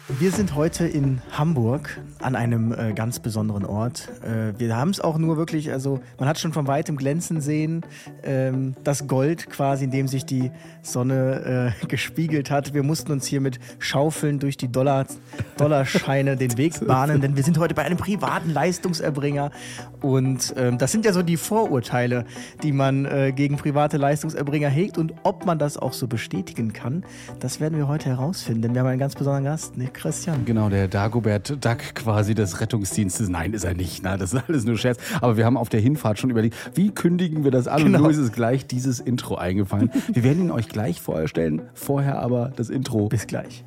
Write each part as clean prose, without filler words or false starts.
Wir sind heute in Hamburg an einem ganz besonderen Ort. Wir haben es auch nur wirklich, also man hat schon von weitem glänzen sehen, das Gold quasi, in dem sich die Sonne gespiegelt hat. Wir mussten uns hier mit Schaufeln durch die Dollarscheine den Weg bahnen, denn wir sind heute bei einem privaten Leistungserbringer. Und das sind ja so die Vorurteile, die man gegen private Leistungserbringer hegt. Und ob man das auch so bestätigen kann, das werden wir heute herausfinden. Denn wir haben einen ganz besonderen Gast, ne, Christian. Genau, der Dagobert Duck quasi des Rettungsdienstes. Nein, ist er nicht. Na, das ist alles nur Scherz. Aber wir haben auf der Hinfahrt schon überlegt, wie kündigen wir das an? Genau. Und nur ist es gleich dieses Intro eingefallen. Wir werden ihn euch gleich vorstellen. Vorher aber das Intro. Bis gleich.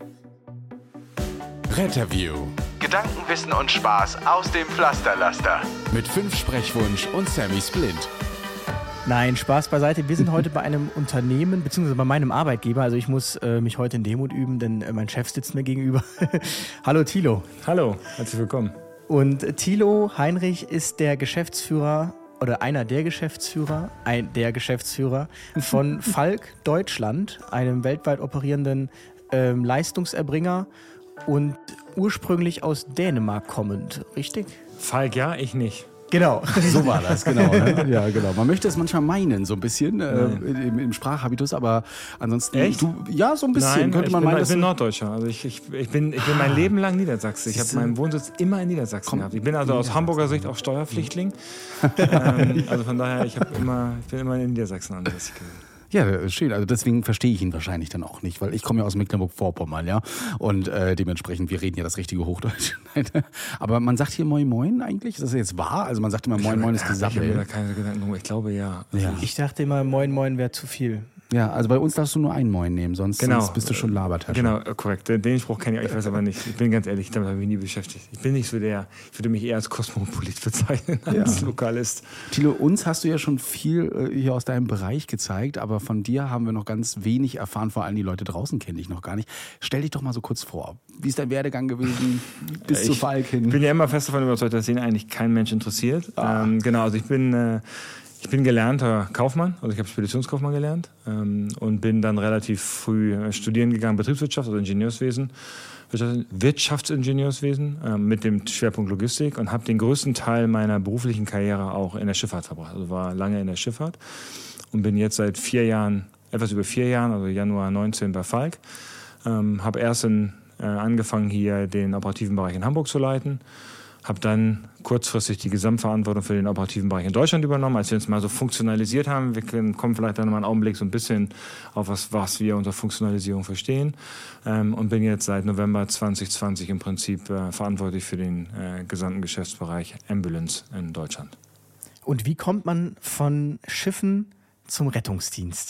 Retterview. Gedanken, Wissen und Spaß aus dem Pflasterlaster. Mit 5 Sprechwunsch und Sammy Splint. Nein, Spaß beiseite. Wir sind heute bei einem Unternehmen, beziehungsweise bei meinem Arbeitgeber. Also ich muss mich heute in Demut üben, denn mein Chef sitzt mir gegenüber. Hallo Thilo. Hallo, herzlich willkommen. Und Thilo Heinrich ist der Geschäftsführer oder einer der Geschäftsführer, von Falk Deutschland, einem weltweit operierenden Leistungserbringer und ursprünglich aus Dänemark kommend, richtig? Falk ja, ich nicht. Genau. So war das, genau. Ne? Ja, genau. Man möchte es manchmal meinen, so ein bisschen im Sprachhabitus, aber ansonsten... Echt? Ja, so ein bisschen. Nein, könnte man meinen. Ich bin Norddeutscher. Also ich bin mein Leben lang Niedersachse. Ich habe meinen Wohnsitz immer in Niedersachsen gehabt. Ich bin also aus Hamburger Sicht auch Steuerpflichtling. Also von daher, ich bin immer in Niedersachsen ansässig gewesen. Ja, schön. Also deswegen verstehe ich ihn wahrscheinlich dann auch nicht, weil ich komme ja aus Mecklenburg-Vorpommern, ja. Und dementsprechend, wir reden ja das richtige Hochdeutsch. Aber man sagt hier Moin Moin eigentlich? Ist das jetzt wahr? Also man sagt immer Moin Moin ist gesammelt. Ich habe mir da keine Gedanken drum. Ich glaube ja. Ich dachte immer, Moin Moin wäre zu viel. Ja, also bei uns darfst du nur einen Moin nehmen, sonst bist du schon Labertasche. Genau, korrekt. Den Spruch kenne ich weiß aber nicht. Ich bin ganz ehrlich, damit habe ich mich nie beschäftigt. Ich bin nicht so ich würde mich eher als Kosmopolit bezeichnen, als Lokalist. Thilo, uns hast du ja schon viel hier aus deinem Bereich gezeigt, aber von dir haben wir noch ganz wenig erfahren, vor allem die Leute draußen kennen dich noch gar nicht. Stell dich doch mal so kurz vor. Wie ist dein Werdegang gewesen bis zu Falk hin? Ich bin ja immer fest davon überzeugt, dass den eigentlich kein Mensch interessiert. Genau, also ich bin gelernter Kaufmann, also ich habe Speditionskaufmann gelernt und bin dann relativ früh studieren gegangen, Betriebswirtschaft, also Ingenieurswesen, Wirtschaftsingenieurswesen mit dem Schwerpunkt Logistik und habe den größten Teil meiner beruflichen Karriere auch in der Schifffahrt verbracht. Also war lange in der Schifffahrt und bin jetzt seit etwas über 4 Jahren, also Januar 19 bei Falk. Habe erst angefangen hier den operativen Bereich in Hamburg zu leiten. Habe dann kurzfristig die Gesamtverantwortung für den operativen Bereich in Deutschland übernommen, als wir uns mal so funktionalisiert haben. Wir kommen vielleicht dann mal einen Augenblick so ein bisschen auf was wir unter Funktionalisierung verstehen. Und bin jetzt seit November 2020 im Prinzip verantwortlich für den gesamten Geschäftsbereich Ambulance in Deutschland. Und wie kommt man von Schiffen zum Rettungsdienst?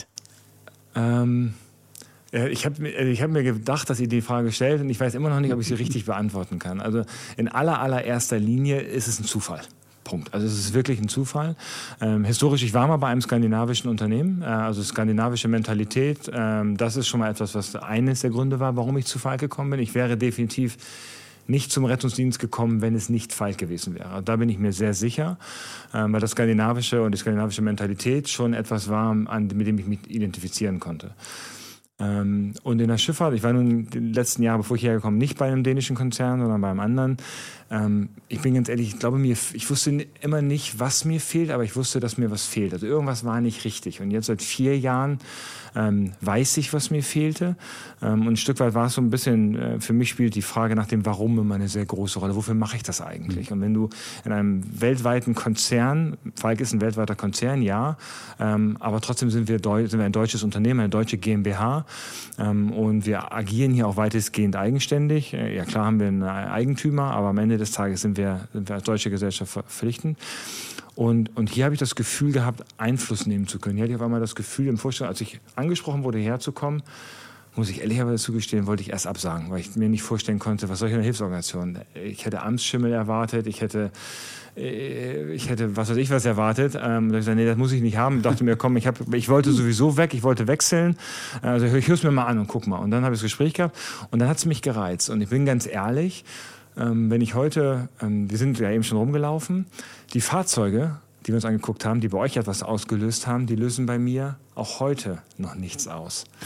Ich hab mir gedacht, dass ihr die Frage stellt und ich weiß immer noch nicht, ob ich sie richtig beantworten kann. Also in allererster Linie ist es ein Zufall. Punkt. Also es ist wirklich ein Zufall. Historisch, ich war mal bei einem skandinavischen Unternehmen, also skandinavische Mentalität. Das ist schon mal etwas, was eines der Gründe war, warum ich zu Falk gekommen bin. Ich wäre definitiv nicht zum Rettungsdienst gekommen, wenn es nicht Falk gewesen wäre. Da bin ich mir sehr sicher, weil das skandinavische und die skandinavische Mentalität schon etwas war, mit dem ich mich identifizieren konnte. Und in der Schifffahrt, ich war nun die letzten Jahre, bevor ich hierher gekommen, nicht bei einem dänischen Konzern, sondern bei einem anderen. Ich bin ganz ehrlich, ich glaube, ich wusste immer nicht, was mir fehlt, aber ich wusste, dass mir was fehlt. Also irgendwas war nicht richtig. Und jetzt seit 4 Jahren weiß ich, was mir fehlte. Und ein Stück weit war es so ein bisschen, für mich spielt die Frage nach dem Warum immer eine sehr große Rolle. Wofür mache ich das eigentlich? Und wenn du in einem weltweiten Konzern, Falk ist ein weltweiter Konzern, ja, aber trotzdem sind wir ein deutsches Unternehmen, eine deutsche GmbH. Und wir agieren hier auch weitestgehend eigenständig. Ja, klar haben wir einen Eigentümer, aber am Ende des Tages sind wir als deutsche Gesellschaft verpflichtend. Und hier habe ich das Gefühl gehabt, Einfluss nehmen zu können. Hier hatte ich auf einmal das Gefühl im Vorstand, als ich angesprochen wurde, herzukommen, muss ich ehrlicherweise zugestehen, wollte ich erst absagen, weil ich mir nicht vorstellen konnte, was soll ich in einer Hilfsorganisation? Ich hätte Amtsschimmel erwartet, ich hätte was weiß ich was erwartet. Da ich gesagt, nee, das muss ich nicht haben. Ich dachte mir, komm, ich wollte sowieso weg, ich wollte wechseln. Also ich höre es mir mal an und guck mal. Und dann habe ich das Gespräch gehabt und dann hat es mich gereizt. Und ich bin ganz ehrlich, wenn ich heute, wir sind ja eben schon rumgelaufen, die Fahrzeuge, die wir uns angeguckt haben, die bei euch etwas ausgelöst haben, die lösen bei mir auch heute noch nichts aus. Krass.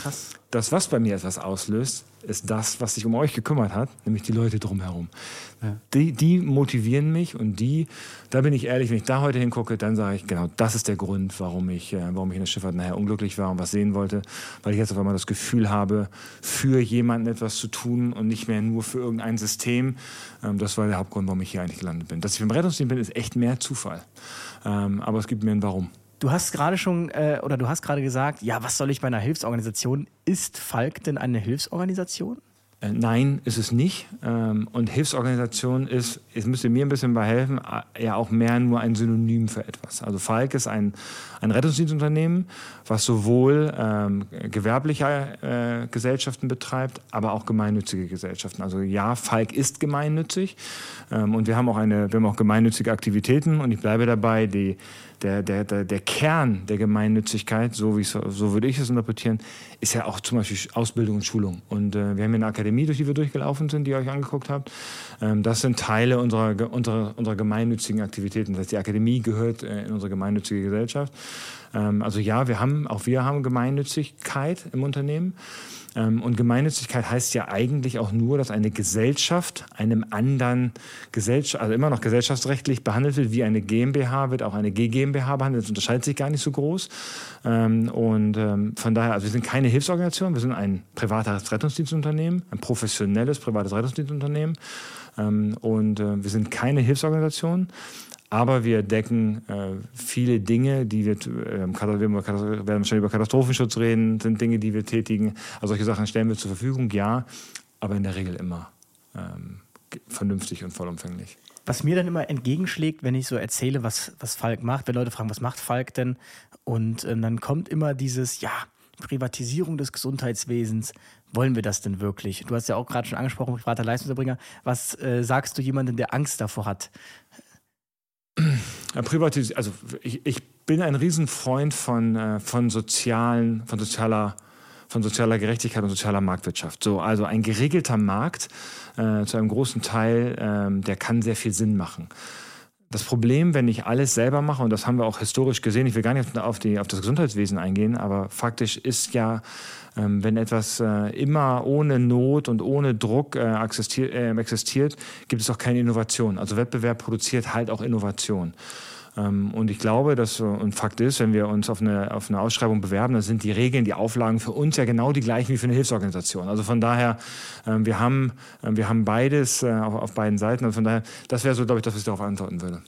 das, was bei mir etwas auslöst, ist das, was sich um euch gekümmert hat, nämlich die Leute drumherum. Ja. Die motivieren mich und da bin ich ehrlich, wenn ich da heute hingucke, dann sage ich, genau, das ist der Grund, warum ich in der Schifffahrt nachher unglücklich war und was sehen wollte, weil ich jetzt auf einmal das Gefühl habe, für jemanden etwas zu tun und nicht mehr nur für irgendein System. Das war der Hauptgrund, warum ich hier eigentlich gelandet bin. Dass ich beim Rettungsdienst bin, ist echt mehr Zufall. Aber es gibt mir ein Warum. Du hast gerade gesagt, ja, was soll ich bei einer Hilfsorganisation? Ist Falk denn eine Hilfsorganisation? Nein, ist es nicht. Und Hilfsorganisation ist, es müsst ihr mir ein bisschen bei helfen, ja auch mehr nur ein Synonym für etwas. Also Falk ist ein Rettungsdienstunternehmen, was sowohl gewerbliche Gesellschaften betreibt, aber auch gemeinnützige Gesellschaften. Also ja, Falk ist gemeinnützig und wir haben auch gemeinnützige Aktivitäten und ich bleibe dabei, der Kern der Gemeinnützigkeit, so würde ich es interpretieren, ist ja auch zum Beispiel Ausbildung und Schulung. Und wir haben hier eine Akademie, durch die wir durchgelaufen sind, die ihr euch angeguckt habt. Das sind Teile unserer gemeinnützigen Aktivitäten. Das heißt, die Akademie gehört in unsere gemeinnützige Gesellschaft. Also ja, wir haben Gemeinnützigkeit im Unternehmen. Und Gemeinnützigkeit heißt ja eigentlich auch nur, dass eine Gesellschaft einem anderen also immer noch gesellschaftsrechtlich behandelt wird, wie eine GmbH wird auch eine GmbH behandelt. Das unterscheidet sich gar nicht so groß. Von daher, also wir sind keine Hilfsorganisation, wir sind ein privates Rettungsdienstunternehmen, ein professionelles privates Rettungsdienstunternehmen. Wir sind keine Hilfsorganisation. Aber wir decken viele Dinge, die wir werden wahrscheinlich über Katastrophenschutz reden, sind Dinge, die wir tätigen. Also solche Sachen stellen wir zur Verfügung, ja, aber in der Regel immer vernünftig und vollumfänglich. Was mir dann immer entgegenschlägt, wenn ich so erzähle, was Falk macht, wenn Leute fragen, was macht Falk denn? Und dann kommt immer dieses, ja, Privatisierung des Gesundheitswesens. Wollen wir das denn wirklich? Du hast ja auch gerade schon angesprochen, privater Leistungserbringer. Was sagst du jemandem, der Angst davor hat? Also ich bin ein Riesenfreund von sozialer Gerechtigkeit und sozialer Marktwirtschaft. Also ein geregelter Markt zu einem großen Teil, der kann sehr viel Sinn machen. Das Problem, wenn ich alles selber mache, und das haben wir auch historisch gesehen, ich will gar nicht auf das Gesundheitswesen eingehen, aber faktisch ist ja, wenn etwas immer ohne Not und ohne Druck existiert, gibt es auch keine Innovation. Also Wettbewerb produziert halt auch Innovation. Und ich glaube, und Fakt ist, wenn wir uns auf eine Ausschreibung bewerben, dann sind die Regeln, die Auflagen für uns ja genau die gleichen wie für eine Hilfsorganisation. Also von daher, wir haben beides auf beiden Seiten. Also von daher, das wäre so, glaube ich, das, was ich darauf antworten würde.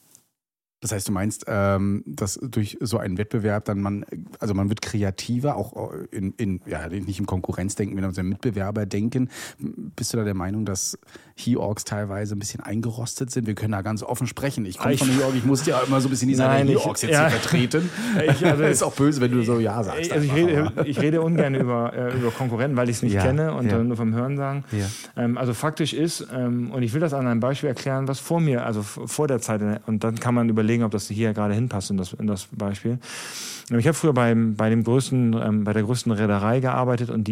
Das heißt, du meinst, dass durch so einen Wettbewerb dann man wird kreativer, auch nicht im Konkurrenzdenken, sondern im Mitbewerberdenken. Bist du da der Meinung, dass HEORGs teilweise ein bisschen eingerostet sind? Wir können da ganz offen sprechen. Ich komme von HEORG, ich muss ja immer so ein bisschen die Seite der HEORGs jetzt hier vertreten. Ist auch böse, wenn du so Ja sagst. Also ich rede ungern über Konkurrenten, weil ich es nicht kenne und nur vom Hören sagen. Ja. Also faktisch ist, und ich will das an einem Beispiel erklären, was vor mir, also vor der Zeit, und dann kann man überlegen, ob das hier gerade hinpasst in das Beispiel. Ich habe früher bei der größten Reederei gearbeitet und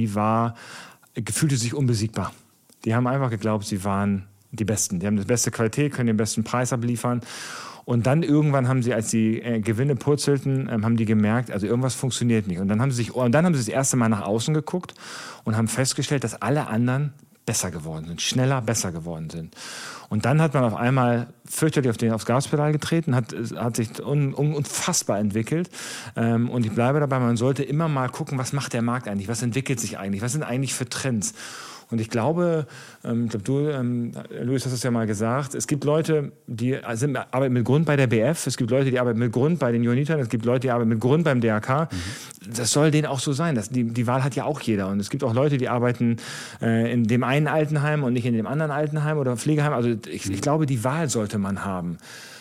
fühlte sich unbesiegbar. Die haben einfach geglaubt, sie waren die Besten. Die haben die beste Qualität, können den besten Preis abliefern. Und dann irgendwann haben sie, als die Gewinne purzelten, haben die gemerkt, also irgendwas funktioniert nicht. Und dann haben sie das erste Mal nach außen geguckt und haben festgestellt, dass alle anderen besser geworden sind, schneller besser geworden sind. Und dann hat man auf einmal fürchterlich aufs Gaspedal getreten, hat sich unfassbar entwickelt. Und ich bleibe dabei, man sollte immer mal gucken, was macht der Markt eigentlich, was entwickelt sich eigentlich, was sind eigentlich für Trends. Und ich glaube, du, Luis, hast es ja mal gesagt, es gibt Leute, die arbeiten mit Grund bei der BF, es gibt Leute, die arbeiten mit Grund bei den Johannitern, es gibt Leute, die arbeiten mit Grund beim DRK. Das soll denen auch so sein. Die Wahl hat ja auch jeder. Und es gibt auch Leute, die arbeiten in dem einen Altenheim und nicht in dem anderen Altenheim oder Pflegeheim. Also ich glaube, die Wahl sollte man haben.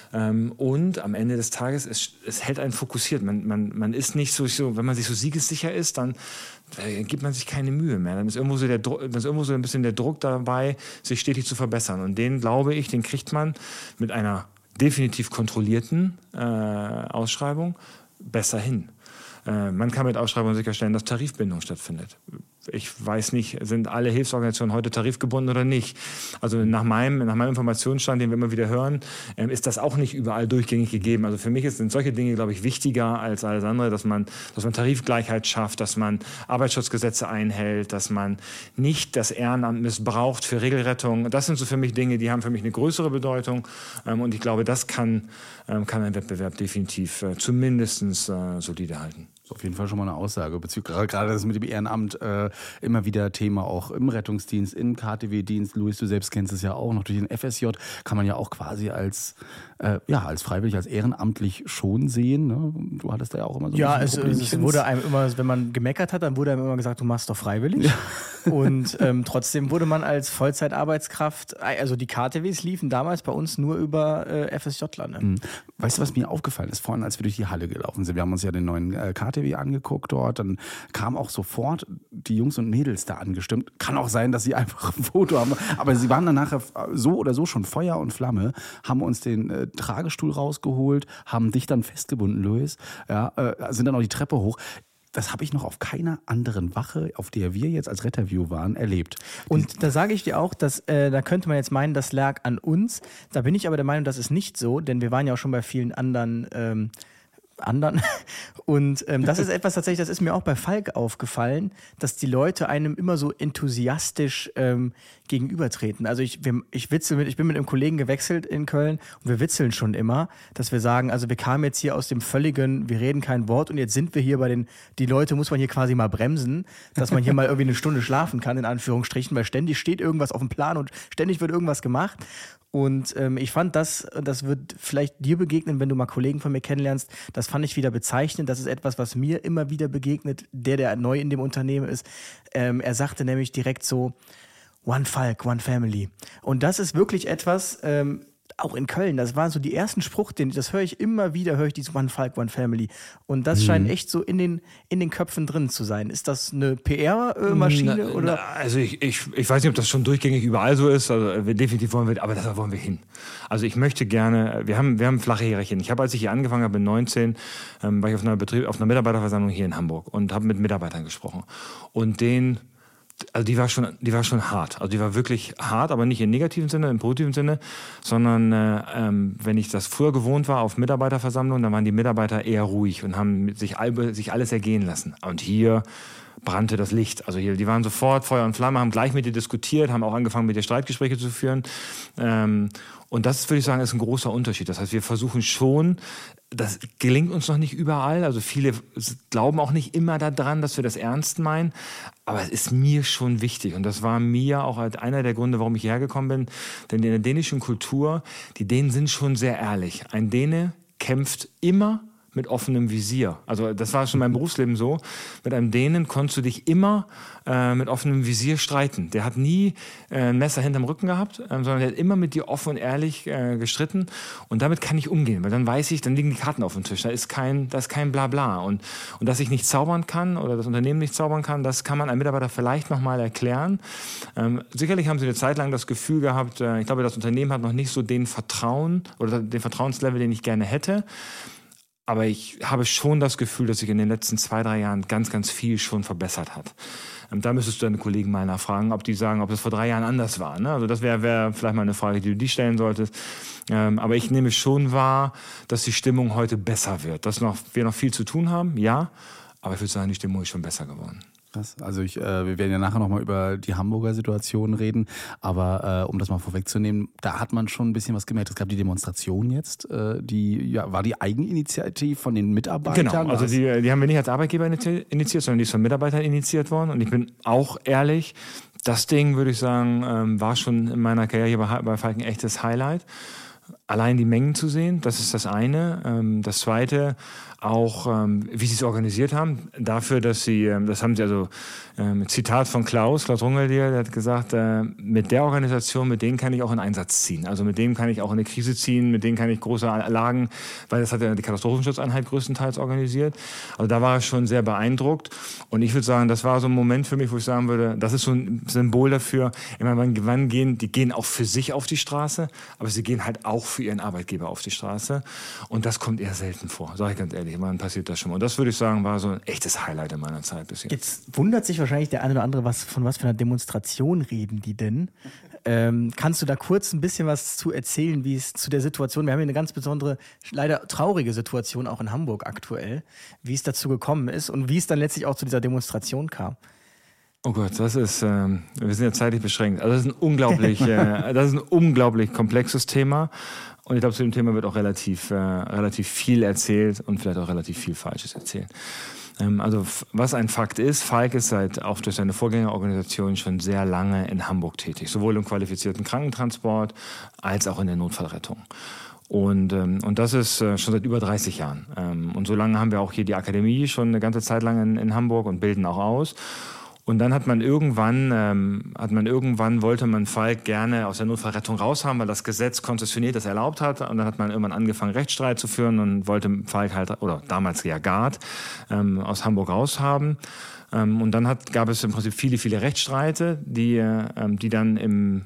Und am Ende des Tages, es hält einen fokussiert. Man ist nicht so, wenn man sich so siegessicher ist, dann gibt man sich keine Mühe mehr. Dann ist irgendwo so ein bisschen der Druck dabei, sich stetig zu verbessern. Und den, glaube ich, den kriegt man mit einer definitiv kontrollierten Ausschreibung besser hin. Man kann mit Ausschreibungen sicherstellen, dass Tarifbindung stattfindet. Ich weiß nicht, sind alle Hilfsorganisationen heute tarifgebunden oder nicht. Also nach meinem Informationsstand, den wir immer wieder hören, ist das auch nicht überall durchgängig gegeben. Also für mich sind solche Dinge, glaube ich, wichtiger als alles andere, dass man Tarifgleichheit schafft, dass man Arbeitsschutzgesetze einhält, dass man nicht das Ehrenamt missbraucht für Regelrettung. Das sind so für mich Dinge, die haben für mich eine größere Bedeutung. Und ich glaube, das kann ein Wettbewerb definitiv zumindest solide halten. Auf jeden Fall schon mal eine Aussage. Gerade das mit dem Ehrenamt immer wieder Thema auch im Rettungsdienst, im KTW-Dienst. Luis, du selbst kennst es ja auch noch. Durch den FSJ kann man ja auch quasi als freiwillig, als ehrenamtlich schon sehen. Ne? Du hattest da ja auch immer so ein bisschen es wurde einem immer, wenn man gemeckert hat, dann wurde einem immer gesagt, du machst doch freiwillig. Ja. Und trotzdem wurde man als Vollzeitarbeitskraft, also die KTWs liefen damals bei uns nur über FSJler. Ne? Weißt du, was mir aufgefallen ist vorhin, als wir durch die Halle gelaufen sind? Wir haben uns ja den neuen KTW angeguckt dort, dann kamen auch sofort die Jungs und Mädels da angestimmt. Kann auch sein, dass sie einfach ein Foto haben, aber sie waren dann nachher so oder so schon Feuer und Flamme, haben uns den Tragestuhl rausgeholt, haben dich dann festgebunden, Luis, sind dann auch die Treppe hoch. Das habe ich noch auf keiner anderen Wache, auf der wir jetzt als Retterview waren, erlebt. Und da sage ich dir auch, dass da könnte man jetzt meinen, das lag an uns. Da bin ich aber der Meinung, das ist nicht so, denn wir waren ja auch schon bei vielen anderen. Und das ist etwas tatsächlich, das ist mir auch bei Falk aufgefallen, dass die Leute einem immer so enthusiastisch gegenübertreten. Also ich bin mit einem Kollegen gewechselt in Köln und wir witzeln schon immer, dass wir sagen, also wir kamen jetzt hier aus dem völligen, wir reden kein Wort und jetzt sind wir hier bei die Leute muss man hier quasi mal bremsen, dass man hier mal irgendwie eine Stunde schlafen kann, in Anführungsstrichen, weil ständig steht irgendwas auf dem Plan und ständig wird irgendwas gemacht. Und ich fand das wird vielleicht dir begegnen, wenn du mal Kollegen von mir kennenlernst, das fand ich wieder bezeichnend. Das ist etwas, was mir immer wieder begegnet, der neu in dem Unternehmen ist. Er sagte nämlich direkt so, One Falk, One Family. Und das ist wirklich etwas, auch in Köln, das war so die ersten Spruch, das höre ich immer wieder, dieses One Falk, One Family. Und das scheint echt so in den Köpfen drin zu sein. Ist das eine PR-Maschine? Oder? Also ich weiß nicht, ob das schon durchgängig überall so ist. Also definitiv wollen wir, aber da wollen wir hin. Also ich möchte gerne, wir haben flache Hierarchien. Als ich hier angefangen habe in 19, war ich auf einer Mitarbeiterversammlung hier in Hamburg und habe mit Mitarbeitern gesprochen. Und die war schon hart. Also die war wirklich hart, aber nicht im negativen Sinne, im positiven Sinne, sondern wenn ich das früher gewohnt war auf Mitarbeiterversammlungen, dann waren die Mitarbeiter eher ruhig und haben sich alles ergehen lassen. Und hier brannte das Licht. Also hier, die waren sofort Feuer und Flamme, haben gleich mit dir diskutiert, haben auch angefangen, mit dir Streitgespräche zu führen. Und das, würde ich sagen, ist ein großer Unterschied. Das heißt, wir versuchen schon, das gelingt uns noch nicht überall. Also viele glauben auch nicht immer daran, dass wir das ernst meinen. Aber es ist mir schon wichtig. Und das war mir auch einer der Gründe, warum ich hierher gekommen bin. Denn in der dänischen Kultur, die Dänen sind schon sehr ehrlich. Ein Däne kämpft immer mit offenem Visier. Also das war schon mein Berufsleben so. Mit einem Dänen konntest du dich immer mit offenem Visier streiten. Der hat nie ein Messer hinterm Rücken gehabt, sondern der hat immer mit dir offen und ehrlich gestritten. Und damit kann ich umgehen, weil dann weiß ich, dann liegen die Karten auf dem Tisch. Da ist kein Blabla. Und dass ich nicht zaubern kann oder das Unternehmen nicht zaubern kann, das kann man einem Mitarbeiter vielleicht nochmal erklären. Sicherlich haben sie eine Zeit lang das Gefühl gehabt, ich glaube, das Unternehmen hat noch nicht so den Vertrauen oder den Vertrauenslevel, den ich gerne hätte. Aber ich habe schon das Gefühl, dass sich in den letzten 2-3 Jahren ganz, ganz viel schon verbessert hat. Da müsstest du deine Kollegen mal nachfragen, ob die sagen, ob das vor 3 Jahren anders war. Ne? Also das wäre vielleicht mal eine Frage, die du dir stellen solltest. Aber ich nehme schon wahr, dass die Stimmung heute besser wird. Dass wir noch viel zu tun haben, ja. Aber ich würde sagen, die Stimmung ist schon besser geworden. Krass. Also wir werden ja nachher nochmal über die Hamburger Situation reden, aber um das mal vorwegzunehmen, da hat man schon ein bisschen was gemerkt. Es gab die Demonstration jetzt, war die Eigeninitiative von den Mitarbeitern? Genau, also die haben wir nicht als Arbeitgeber initiiert, sondern die ist von Mitarbeitern initiiert worden. Und ich bin auch ehrlich, das Ding, würde ich sagen, war schon in meiner Karriere bei Falk ein echtes Highlight. Allein die Mengen zu sehen, das ist das eine. Das zweite, auch wie sie es organisiert haben, dafür, dass sie, das haben sie also, Zitat von Klaus Rungeldier, der hat gesagt, mit der Organisation, mit denen kann ich auch in Einsatz ziehen. Also mit denen kann ich auch in eine Krise ziehen, mit denen kann ich große Lagen, weil das hat ja die Katastrophenschutzeinheit größtenteils organisiert. Also da war ich schon sehr beeindruckt. Und ich würde sagen, das war so ein Moment für mich, wo ich sagen würde, das ist so ein Symbol dafür, immer die gehen auch für sich auf die Straße, aber sie gehen halt auch für für ihren Arbeitgeber auf die Straße. Und das kommt eher selten vor, sage ich ganz ehrlich. Man passiert das schon mal. Und das würde ich sagen, war so ein echtes Highlight in meiner Zeit bis jetzt. Jetzt wundert sich wahrscheinlich der eine oder andere, von was für einer Demonstration reden die denn? Kannst du da kurz ein bisschen was zu erzählen, wie es zu der Situation, wir haben hier eine ganz besondere, leider traurige Situation auch in Hamburg aktuell, wie es dazu gekommen ist und wie es dann letztlich auch zu dieser Demonstration kam? Oh Gott, wir sind ja zeitlich beschränkt. Also das ist ein unglaublich komplexes Thema. Und ich glaube, zu dem Thema wird auch relativ viel erzählt und vielleicht auch relativ viel Falsches erzählt. Also was ein Fakt ist, Falk ist auch durch seine Vorgängerorganisation schon sehr lange in Hamburg tätig, sowohl im qualifizierten Krankentransport als auch in der Notfallrettung. Und das ist schon seit über 30 Jahren. Und so lange haben wir auch hier die Akademie schon eine ganze Zeit lang in Hamburg und bilden auch aus. Und dann wollte man Falk gerne aus der Notfallrettung raushaben, weil das Gesetz konzessioniert das erlaubt hat. Und dann hat man irgendwann angefangen, Rechtsstreit zu führen und wollte Falk oder damals ja Gard, aus Hamburg raushaben. Und dann gab es im Prinzip viele, viele Rechtsstreite, die dann im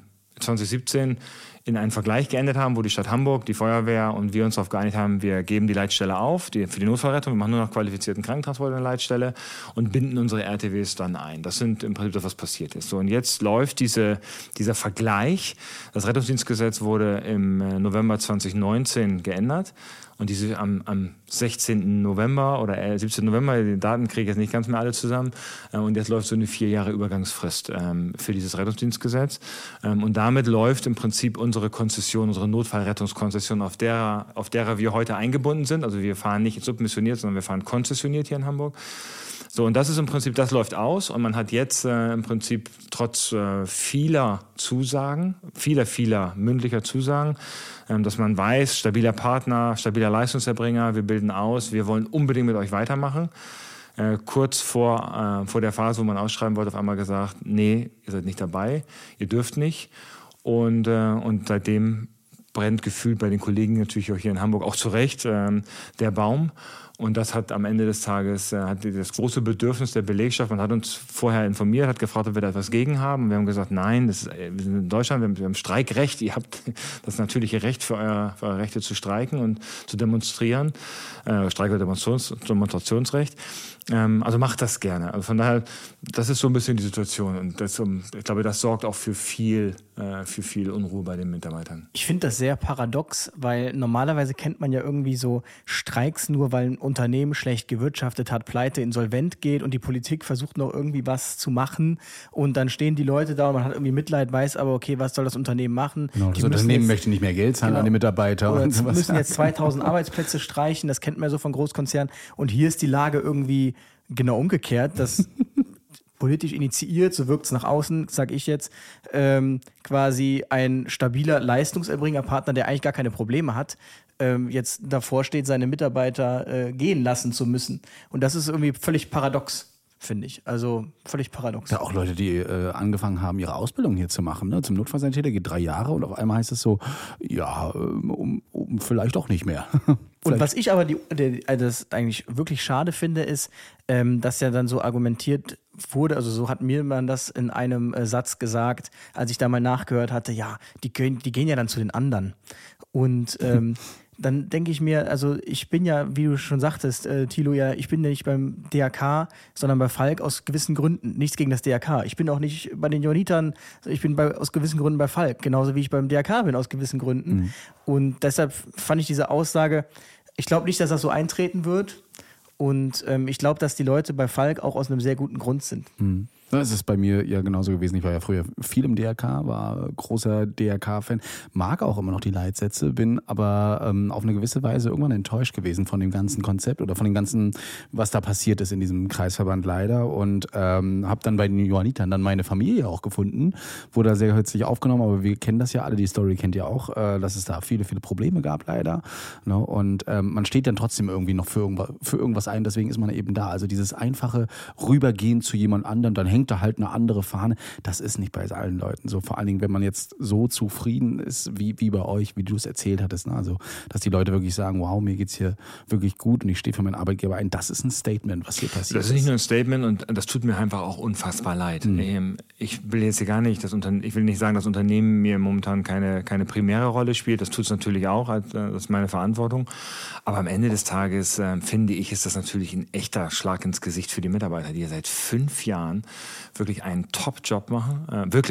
2017 in einen Vergleich geendet haben, wo die Stadt Hamburg, die Feuerwehr und wir uns darauf geeinigt haben, wir geben die Leitstelle auf, für die Notfallrettung, wir machen nur noch qualifizierten Krankentransport in der Leitstelle und binden unsere RTWs dann ein. Das sind im Prinzip das, was passiert ist. So, und jetzt läuft dieser Vergleich. Das Rettungsdienstgesetz wurde im November 2019 geändert. Und diese am 16. November oder 17. November, die Daten kriege ich jetzt nicht ganz mehr alle zusammen. Und jetzt läuft so eine 4 Jahre Übergangsfrist für dieses Rettungsdienstgesetz. Und damit läuft im Prinzip unsere Konzession, unsere Notfallrettungskonzession, auf derer wir heute eingebunden sind. Also wir fahren nicht submissioniert, sondern wir fahren konzessioniert hier in Hamburg. So, und das ist im Prinzip, das läuft aus und man hat jetzt im Prinzip trotz vieler Zusagen, vieler mündlicher Zusagen, dass man weiß, stabiler Partner, stabiler Leistungserbringer, wir bilden aus, wir wollen unbedingt mit euch weitermachen. Kurz vor der Phase, wo man ausschreiben wollte, auf einmal gesagt, nee, ihr seid nicht dabei, ihr dürft nicht. Und seitdem brennt gefühlt bei den Kollegen natürlich auch hier in Hamburg auch zu Recht der Baum. Und das hat am Ende des Tages das große Bedürfnis der Belegschaft. Man hat uns vorher informiert, hat gefragt, ob wir da etwas gegen haben. Und wir haben gesagt, nein, wir sind in Deutschland, wir haben Streikrecht. Ihr habt das natürliche Recht für eure Rechte zu streiken und zu demonstrieren. Streik- oder Demonstrationsrecht. Also macht das gerne. Also von daher, das ist so ein bisschen die Situation. Und ich glaube, das sorgt auch für viel Unruhe bei den Mitarbeitern. Ich finde das sehr paradox, weil normalerweise kennt man ja irgendwie so Streiks nur, weil ein Unternehmen schlecht gewirtschaftet hat, pleite, insolvent geht und die Politik versucht noch irgendwie was zu machen und dann stehen die Leute da und man hat irgendwie Mitleid, weiß aber, okay, was soll das Unternehmen machen? Genau, das Unternehmen möchte nicht mehr Geld zahlen an die Mitarbeiter. Oder und sowas. Müssen jetzt 2000 Arbeitsplätze streichen, das kennt man ja so von Großkonzernen und hier ist die Lage irgendwie genau umgekehrt, dass politisch initiiert, so wirkt es nach außen, sage ich jetzt, quasi ein stabiler Leistungserbringerpartner, der eigentlich gar keine Probleme hat, jetzt davor steht, seine Mitarbeiter gehen lassen zu müssen. Und das ist irgendwie völlig paradox, finde ich. Also völlig paradox. Ja, auch Leute, die angefangen haben, ihre Ausbildung hier zu machen, ne? Zum Notfallsanitäter, geht 3 Jahre und auf einmal heißt es so, ja, vielleicht auch nicht mehr. Und was ich aber das eigentlich wirklich schade finde, ist, dass ja dann so argumentiert wurde, also so hat mir man das in einem Satz gesagt, als ich da mal nachgehört hatte, ja, die gehen ja dann zu den anderen. Und dann denke ich mir, also ich bin ja, wie du schon sagtest, Thilo, ja, ich bin ja nicht beim DRK, sondern bei Falk aus gewissen Gründen. Nichts gegen das DRK. Ich bin auch nicht bei den Johannitern, ich bin aus gewissen Gründen bei Falk, genauso wie ich beim DRK bin aus gewissen Gründen. Mhm. Und deshalb fand ich diese Aussage, ich glaube nicht, dass das so eintreten wird. Und ich glaube, dass die Leute bei Falk auch aus einem sehr guten Grund sind. Mhm. Das ist bei mir ja genauso gewesen. Ich war ja früher viel im DRK, war großer DRK-Fan, mag auch immer noch die Leitsätze, bin aber auf eine gewisse Weise irgendwann enttäuscht gewesen von dem ganzen Konzept oder von dem ganzen, was da passiert ist in diesem Kreisverband leider und habe dann bei den Johannitern dann meine Familie auch gefunden, wurde da sehr herzlich aufgenommen, aber wir kennen das ja alle, die Story kennt ihr auch, dass es da viele, viele Probleme gab leider, ne? Und man steht dann trotzdem irgendwie noch für irgendwas ein, deswegen ist man eben da. Also dieses einfache Rübergehen zu jemand anderem, dann hängt schwenkt da halt eine andere Fahne. Das ist nicht bei allen Leuten so. Vor allen Dingen, wenn man jetzt so zufrieden ist, wie bei euch, wie du es erzählt hattest. Ne? Also, dass die Leute wirklich sagen, wow, mir geht's hier wirklich gut und ich stehe für meinen Arbeitgeber ein. Das ist ein Statement, was hier passiert. Das ist nicht nur ein Statement und das tut mir einfach auch unfassbar leid. Ich will jetzt hier gar nicht, ich will nicht sagen, dass Unternehmen mir momentan keine primäre Rolle spielt. Das tut es natürlich auch, das ist meine Verantwortung. Aber am Ende des Tages, finde ich, ist das natürlich ein echter Schlag ins Gesicht für die Mitarbeiter, die ja seit 5 Jahren wirklich einen Top-Job machen,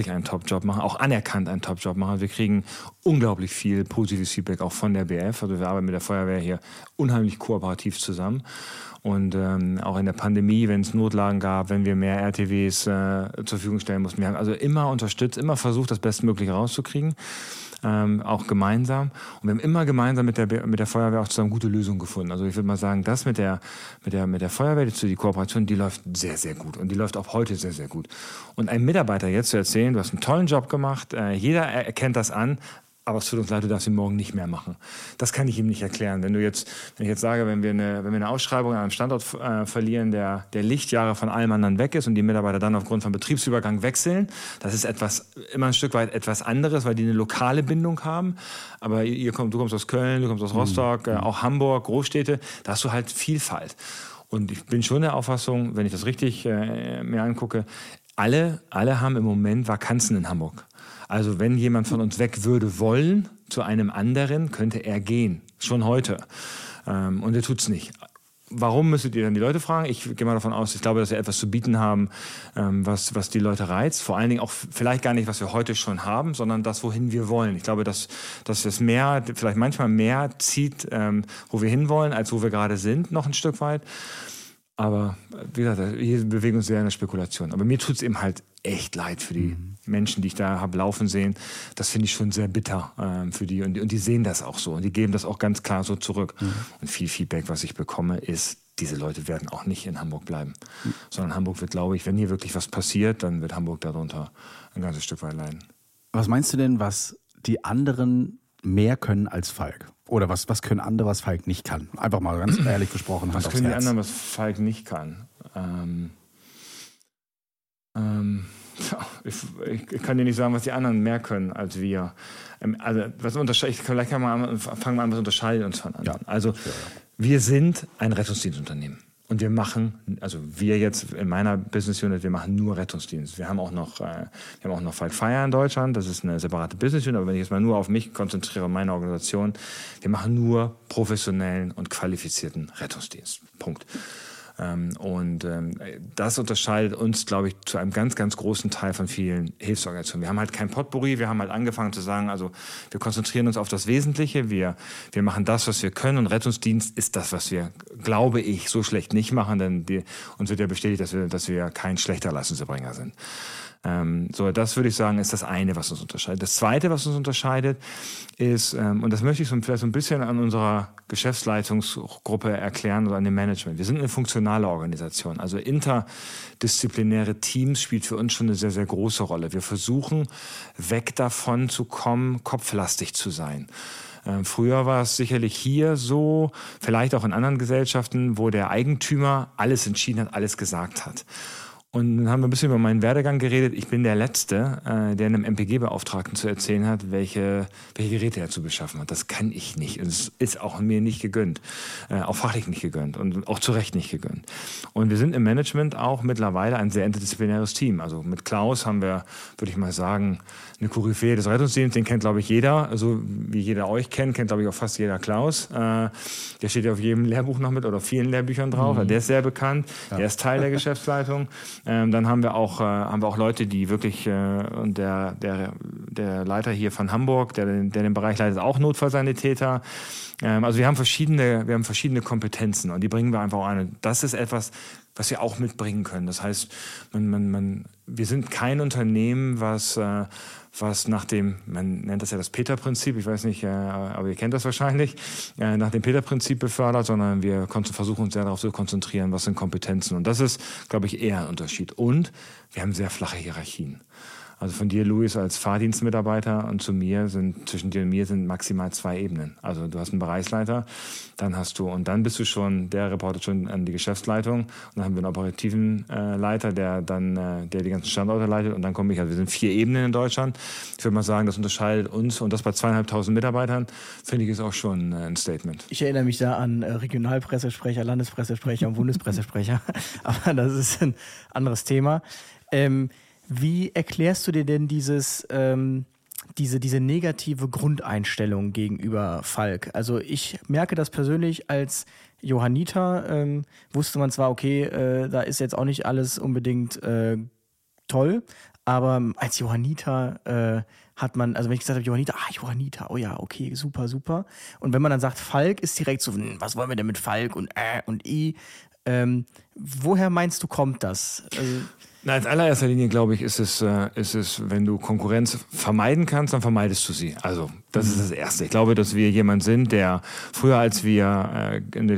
auch anerkannt einen Top-Job machen. Wir kriegen unglaublich viel positives Feedback auch von der BF. Also wir arbeiten mit der Feuerwehr hier unheimlich kooperativ zusammen. Und auch in der Pandemie, wenn es Notlagen gab, wenn wir mehr RTWs zur Verfügung stellen mussten. Wir haben also immer unterstützt, immer versucht, das Bestmögliche rauszukriegen. Auch gemeinsam. Und wir haben immer gemeinsam mit der Feuerwehr auch zusammen gute Lösungen gefunden. Also ich würde mal sagen, das mit der Feuerwehr, die Kooperation, die läuft sehr, sehr gut. Und die läuft auch heute sehr, sehr gut. Und einem Mitarbeiter jetzt zu erzählen, du hast einen tollen Job gemacht, jeder erkennt das an, aber es tut uns leid, du darfst ihn morgen nicht mehr machen. Das kann ich ihm nicht erklären. Wenn ich jetzt sage, wenn wir eine Ausschreibung an einem Standort verlieren, der Lichtjahre von allem anderen weg ist und die Mitarbeiter dann aufgrund von Betriebsübergang wechseln, das ist immer ein Stück weit etwas anderes, weil die eine lokale Bindung haben. Aber du kommst aus Köln, du kommst aus Rostock, auch Hamburg, Großstädte, da hast du halt Vielfalt. Und ich bin schon der Auffassung, wenn ich das richtig mir angucke, alle haben im Moment Vakanzen in Hamburg. Also wenn jemand von uns weg würde wollen zu einem anderen, könnte er gehen. Schon heute. Und er tut es nicht. Warum, müsstet ihr dann die Leute fragen? Ich gehe mal davon aus, ich glaube, dass wir etwas zu bieten haben, was die Leute reizt. Vor allen Dingen auch vielleicht gar nicht, was wir heute schon haben, sondern das, wohin wir wollen. Ich glaube, dass es vielleicht manchmal mehr zieht, wo wir hinwollen, als wo wir gerade sind, noch ein Stück weit. Aber wie gesagt, wir bewegen uns sehr in der Spekulation. Aber mir tut es eben halt echt leid für die Menschen, die ich da habe laufen sehen. Das finde ich schon sehr bitter für die. Und die sehen das auch so. Und die geben das auch ganz klar so zurück. Und viel Feedback, was ich bekomme, ist, diese Leute werden auch nicht in Hamburg bleiben. Sondern Hamburg wird, glaube ich, wenn hier wirklich was passiert, dann wird Hamburg darunter ein ganzes Stück weit leiden. Was meinst du denn, was die anderen mehr können als Falk? Oder was können andere, was Falk nicht kann? Einfach mal ganz ehrlich gesprochen. Was können die anderen, was Falk nicht kann? Ich kann dir nicht sagen, was die anderen mehr können als wir. Also vielleicht fangen wir an, was unterscheidet uns von anderen. Ja. Also wir sind ein Rettungsdienstunternehmen. Und wir jetzt in meiner Business Unit, wir machen nur Rettungsdienst. Wir haben auch noch Falk Fire in Deutschland, das ist eine separate Business Unit, aber wenn ich jetzt mal nur auf mich konzentriere, meine Organisation, wir machen nur professionellen und qualifizierten Rettungsdienst. Punkt. Das unterscheidet uns, glaube ich, zu einem ganz, ganz großen Teil von vielen Hilfsorganisationen. Wir haben halt kein Potpourri, wir haben halt angefangen zu sagen, also wir konzentrieren uns auf das Wesentliche, wir machen das, was wir können und Rettungsdienst ist das, was wir, glaube ich, so schlecht nicht machen, denn uns wird ja bestätigt, dass wir kein schlechter Leistungserbringer sind. Das würde ich sagen, ist das eine, was uns unterscheidet. Das zweite, was uns unterscheidet, ist, und das möchte ich vielleicht so ein bisschen an unserer Geschäftsleitungsgruppe erklären oder an dem Management. Wir sind eine funktionale Organisation. Also interdisziplinäre Teams spielt für uns schon eine sehr, sehr große Rolle. Wir versuchen, weg davon zu kommen, kopflastig zu sein. Früher war es sicherlich hier so, vielleicht auch in anderen Gesellschaften, wo der Eigentümer alles entschieden hat, alles gesagt hat. Und dann haben wir ein bisschen über meinen Werdegang geredet. Ich bin der Letzte, der einem MPG-Beauftragten zu erzählen hat, welche Geräte er zu beschaffen hat. Das kann ich nicht. Und es ist auch mir nicht gegönnt. Auch fachlich nicht gegönnt und auch zu Recht nicht gegönnt. Und wir sind im Management auch mittlerweile ein sehr interdisziplinäres Team. Also mit Klaus haben wir, würde ich mal sagen, eine Koryphäe des Rettungsdienstes. Den kennt, glaube ich, jeder. Also wie jeder euch kennt glaube ich, auch fast jeder Klaus. Der steht ja auf jedem Lehrbuch noch mit oder auf vielen Lehrbüchern drauf. Der ist sehr bekannt. Ja. Der ist Teil der Geschäftsleitung. Dann haben wir auch Leute, die wirklich, und der Leiter hier von Hamburg, der den Bereich leitet, auch Notfallsanitäter. Also wir haben verschiedene Kompetenzen und die bringen wir einfach auch ein. Das ist etwas, was wir auch mitbringen können. Das heißt, wir sind kein Unternehmen, was nach dem, man nennt das ja das Peter-Prinzip, ich weiß nicht, aber ihr kennt das wahrscheinlich, nach dem Peter-Prinzip befördert, sondern wir versuchen uns sehr darauf zu konzentrieren, was sind Kompetenzen. Und das ist, glaube ich, eher ein Unterschied. Und wir haben sehr flache Hierarchien. Also von dir, Luis, als Fahrdienstmitarbeiter und zwischen dir und mir sind maximal 2 Ebenen. Also du hast einen Bereichsleiter, dann bist du schon, der reportet schon an die Geschäftsleitung und dann haben wir einen operativen Leiter, der die ganzen Standorte leitet und dann komme ich. Also wir sind 4 Ebenen in Deutschland. Ich würde mal sagen, das unterscheidet uns und das bei 2.500 Mitarbeitern, finde ich, ist auch schon ein Statement. Ich erinnere mich da an Regionalpressesprecher, Landespressesprecher und Bundespressesprecher, aber das ist ein anderes Thema. Wie erklärst du dir denn diese negative Grundeinstellung gegenüber Falk? Also ich merke das persönlich als Johanniter, wusste man zwar, okay, da ist jetzt auch nicht alles unbedingt toll, aber als Johanniter hat man, also wenn ich gesagt habe, Johanniter, oh ja, okay, super, super. Und wenn man dann sagt, Falk, ist direkt so, was wollen wir denn mit Falk und I? Woher meinst du, kommt das? Also, Na, in allererster Linie, glaube ich, ist es, wenn du Konkurrenz vermeiden kannst, dann vermeidest du sie. Also, das ist das Erste. Ich glaube, dass wir jemand sind, der früher, als wir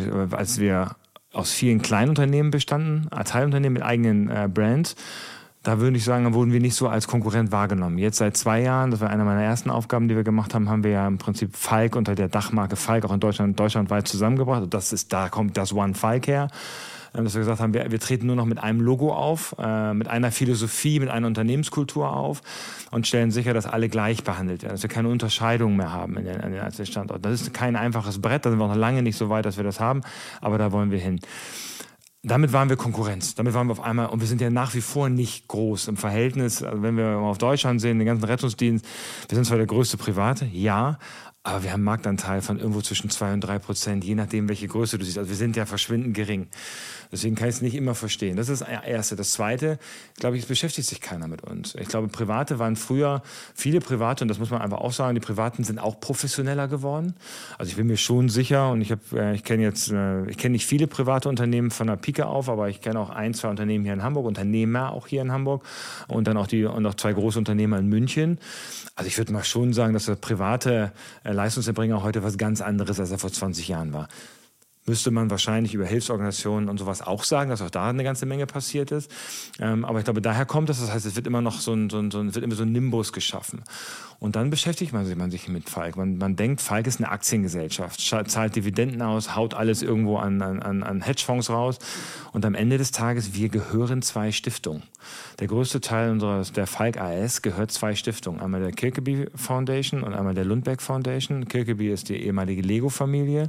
aus vielen Kleinunternehmen bestanden, Teilunternehmen mit eigenen Brands, da würde ich sagen, wurden wir nicht so als Konkurrent wahrgenommen. Jetzt seit 2 Jahren, das war eine meiner ersten Aufgaben, die wir gemacht haben, haben wir ja im Prinzip Falk unter der Dachmarke Falk auch in deutschlandweit zusammengebracht. Da kommt das One Falk her. Dass wir gesagt haben, wir treten nur noch mit einem Logo auf, mit einer Philosophie, mit einer Unternehmenskultur auf und stellen sicher, dass alle gleich behandelt werden, dass wir keine Unterscheidung mehr haben an den einzelnen Standorten. Das ist kein einfaches Brett, da sind wir noch lange nicht so weit, dass wir das haben, aber da wollen wir hin. Damit waren wir Konkurrenz. Damit waren wir auf einmal, und wir sind ja nach wie vor nicht groß im Verhältnis. Also wenn wir mal auf Deutschland sehen, den ganzen Rettungsdienst, wir sind zwar der größte Private, ja, aber wir haben einen Marktanteil von irgendwo zwischen 2% und 3%, je nachdem, welche Größe du siehst. Also wir sind ja verschwindend gering. Deswegen kann ich es nicht immer verstehen. Das ist das Erste. Das Zweite, glaube ich, es beschäftigt sich keiner mit uns. Ich glaube, Private waren früher, viele Private, und das muss man einfach auch sagen, die Privaten sind auch professioneller geworden. Also ich bin mir schon sicher, und ich kenne nicht viele private Unternehmen von der Pike auf, aber ich kenne auch 1, 2 Unternehmen hier in Hamburg, Unternehmer auch hier in Hamburg und dann auch 2 große Unternehmer in München. Also ich würde mal schon sagen, dass der private Leistungserbringer heute was ganz anderes, als er vor 20 Jahren war. Müsste man wahrscheinlich über Hilfsorganisationen und sowas auch sagen, dass auch da eine ganze Menge passiert ist. Aber ich glaube, daher kommt das. Das heißt, es wird immer noch so ein Nimbus geschaffen. Und dann beschäftigt man sich mit Falk. Man denkt, Falk ist eine Aktiengesellschaft, zahlt Dividenden aus, haut alles irgendwo an Hedgefonds raus. Und am Ende des Tages, wir gehören 2 Stiftungen. Der größte Teil der Falk AS gehört 2 Stiftungen. Einmal der Kirkeby Foundation und einmal der Lundbeck Foundation. Kirkeby ist die ehemalige Lego-Familie.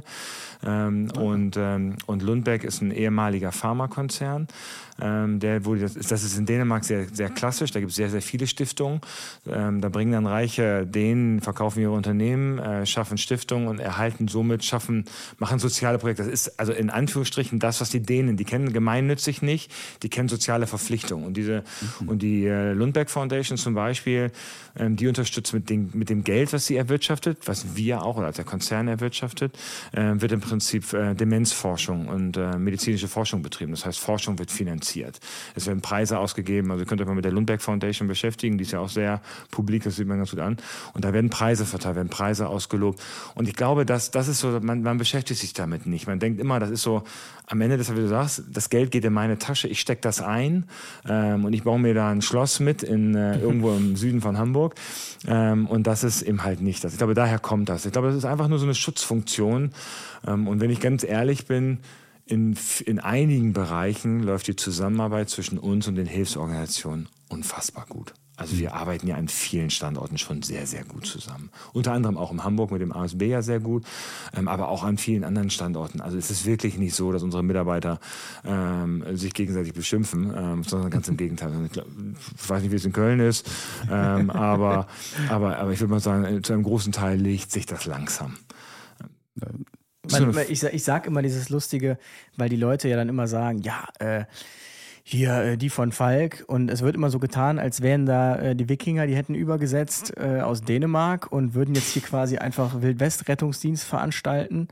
Und Lundbeck ist ein ehemaliger Pharmakonzern. Das ist in Dänemark sehr, sehr klassisch. Da gibt es sehr, sehr viele Stiftungen. Da bringen dann Reiche, denen verkaufen ihre Unternehmen, schaffen Stiftungen und machen soziale Projekte. Das ist also in Anführungsstrichen das, was die Dänen, die kennen gemeinnützig nicht, die kennen soziale Verpflichtungen. Und die Lundbeck Foundation zum Beispiel, die unterstützt mit dem Geld, was sie erwirtschaftet, was wir auch, oder der Konzern erwirtschaftet, wird im Prinzip Demenzforschung und medizinische Forschung betrieben. Das heißt, Forschung wird finanziert. Es werden Preise ausgegeben, also ihr könnt euch mal mit der Lundbeck Foundation beschäftigen, die ist ja auch sehr publik, das sieht man ganz gut an. Und da werden Preise verteilt, werden Preise ausgelobt. Und ich glaube, das ist so, man beschäftigt sich damit nicht. Man denkt immer, das ist so, am Ende des, wie du sagst, das Geld geht in meine Tasche, ich stecke das ein und ich baue mir da ein Schloss mit irgendwo im Süden von Hamburg. Und das ist eben halt nicht das. Ich glaube, daher kommt das. Ich glaube, das ist einfach nur so eine Schutzfunktion. Und wenn ich ganz ehrlich bin, in einigen Bereichen läuft die Zusammenarbeit zwischen uns und den Hilfsorganisationen unfassbar gut. Also wir arbeiten ja an vielen Standorten schon sehr, sehr gut zusammen. Unter anderem auch in Hamburg mit dem ASB ja sehr gut, aber auch an vielen anderen Standorten. Also es ist wirklich nicht so, dass unsere Mitarbeiter sich gegenseitig beschimpfen, sondern ganz im Gegenteil. Ich weiß nicht, wie es in Köln ist, aber ich würde mal sagen, zu einem großen Teil legt sich das langsam. Ich sag immer dieses Lustige, weil die Leute ja dann immer sagen, hier die von Falk, und es wird immer so getan, als wären da die Wikinger, die hätten übergesetzt aus Dänemark und würden jetzt hier quasi einfach Wildwest-Rettungsdienst veranstalten.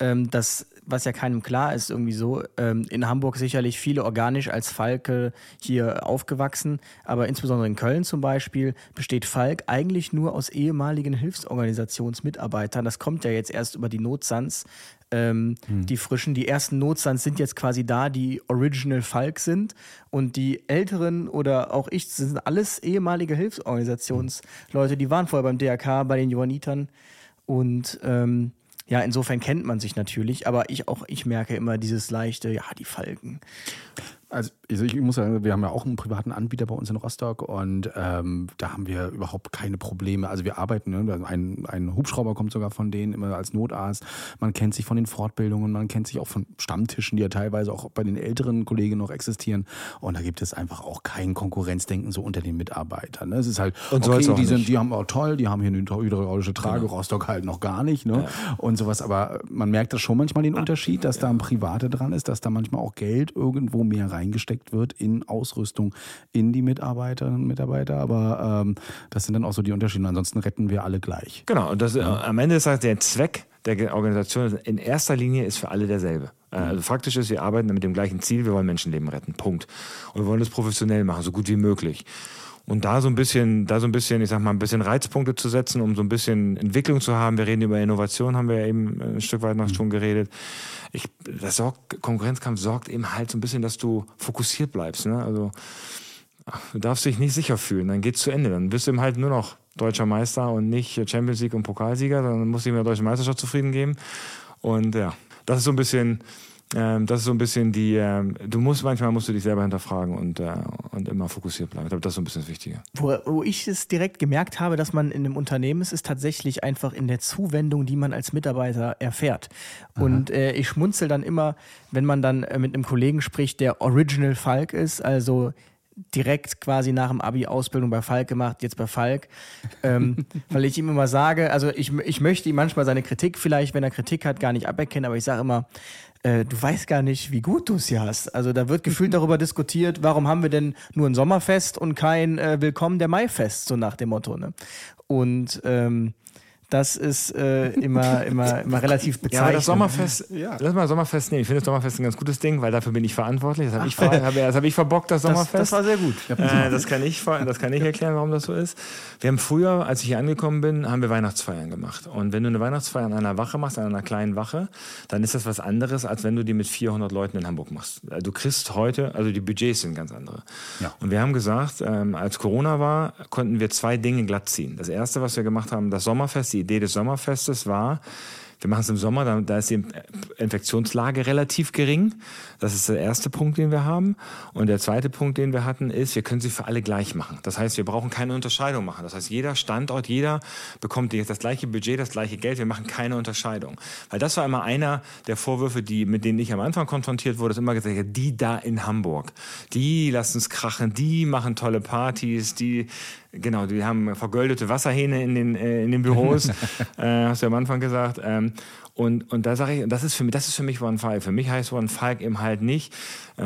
dass, was ja keinem klar ist, irgendwie so, in Hamburg sicherlich viele organisch als Falke hier aufgewachsen, aber insbesondere in Köln zum Beispiel besteht Falk eigentlich nur aus ehemaligen Hilfsorganisationsmitarbeitern. Das kommt ja jetzt erst über die Notsans. Die frischen, die ersten Notsans sind jetzt quasi da, die Original Falk sind, und die Älteren oder auch ich, das sind alles ehemalige Hilfsorganisationsleute, die waren vorher beim DRK, bei den Johannitern, und ja, insofern kennt man sich natürlich, aber ich merke immer dieses leichte, ja, die Falken. Also ich muss sagen, wir haben ja auch einen privaten Anbieter bei uns in Rostock, und da haben wir überhaupt keine Probleme. Also wir arbeiten, ne? Ein Hubschrauber kommt sogar von denen immer als Notarzt. Man kennt sich von den Fortbildungen, man kennt sich auch von Stammtischen, die ja teilweise auch bei den älteren Kollegen noch existieren. Und da gibt es einfach auch kein Konkurrenzdenken so unter den Mitarbeitern. Ne? Es ist halt, und okay, die haben auch toll, die haben hier eine hydraulische Trage, genau. Rostock halt noch gar nicht, ne? Ja. Und sowas. Aber man merkt das schon manchmal den Unterschied, dass da ein Private dran ist, dass da manchmal auch Geld irgendwo mehr reingesteckt wird in Ausrüstung, in die Mitarbeiterinnen und Mitarbeiter, aber das sind dann auch so die Unterschiede. Ansonsten retten wir alle gleich. Genau, und das, am Ende ist der Zweck der Organisation in erster Linie ist für alle derselbe. Also faktisch ist, wir arbeiten mit dem gleichen Ziel, wir wollen Menschenleben retten, Punkt. Und wir wollen das professionell machen, so gut wie möglich. Und da so ein bisschen, ich sag mal, ein bisschen Reizpunkte zu setzen, um so ein bisschen Entwicklung zu haben. Wir reden über Innovation, haben wir ja eben ein Stück weit noch schon geredet. Konkurrenzkampf sorgt eben halt so ein bisschen, dass du fokussiert bleibst. Ne? Also du darfst dich nicht sicher fühlen, dann geht's zu Ende. Dann bist du eben halt nur noch deutscher Meister und nicht Champions League und Pokalsieger, sondern musst dich mit der deutschen Meisterschaft zufrieden geben. Und ja, das ist so ein bisschen manchmal musst du dich selber hinterfragen und immer fokussiert bleiben. Ich glaube, das ist so ein bisschen das Wichtige. Wo ich es direkt gemerkt habe, dass man in einem Unternehmen ist tatsächlich einfach in der Zuwendung, die man als Mitarbeiter erfährt. Aha. Und ich schmunzel dann immer, wenn man dann mit einem Kollegen spricht, der Original Falk ist, also direkt quasi nach dem Abi Ausbildung bei Falk gemacht, jetzt bei Falk, weil ich ihm immer sage, also ich möchte ihm manchmal seine Kritik vielleicht, wenn er Kritik hat, gar nicht aberkennen, aber ich sage immer, du weißt gar nicht, wie gut du es hier hast. Also da wird gefühlt darüber diskutiert, warum haben wir denn nur ein Sommerfest und kein Willkommen der Maifest, so nach dem Motto. Ne? Und das ist immer relativ bezeichnend. Ja, das Sommerfest, lass mal Sommerfest nehmen. Ich finde das Sommerfest ein ganz gutes Ding, weil dafür bin ich verantwortlich. Das habe ich verbockt, das Sommerfest. Das war sehr gut. Das kann ich erklären, warum das so ist. Wir haben früher, als ich hier angekommen bin, haben wir Weihnachtsfeiern gemacht. Und wenn du eine Weihnachtsfeier an einer Wache machst, an einer kleinen Wache, dann ist das was anderes, als wenn du die mit 400 Leuten in Hamburg machst. Du kriegst heute, also die Budgets sind ganz andere. Ja. Und wir haben gesagt, als Corona war, konnten wir 2 Dinge glatt ziehen. Das erste, was wir gemacht haben, das Sommerfest, die Idee des Sommerfestes war, wir machen es im Sommer, da ist die Infektionslage relativ gering. Das ist der erste Punkt, den wir haben. Und der zweite Punkt, den wir hatten, ist, wir können sie für alle gleich machen. Das heißt, wir brauchen keine Unterscheidung machen. Das heißt, jeder Standort, jeder bekommt jetzt das gleiche Budget, das gleiche Geld. Wir machen keine Unterscheidung. Weil das war immer einer der Vorwürfe, mit denen ich am Anfang konfrontiert wurde, ist immer gesagt, die da in Hamburg, die lassen es krachen, die machen tolle Partys, die haben vergoldete Wasserhähne in den Büros, hast du am Anfang gesagt. Und da sage ich, das ist für mich One Falk. Für mich heißt One Falk eben halt nicht.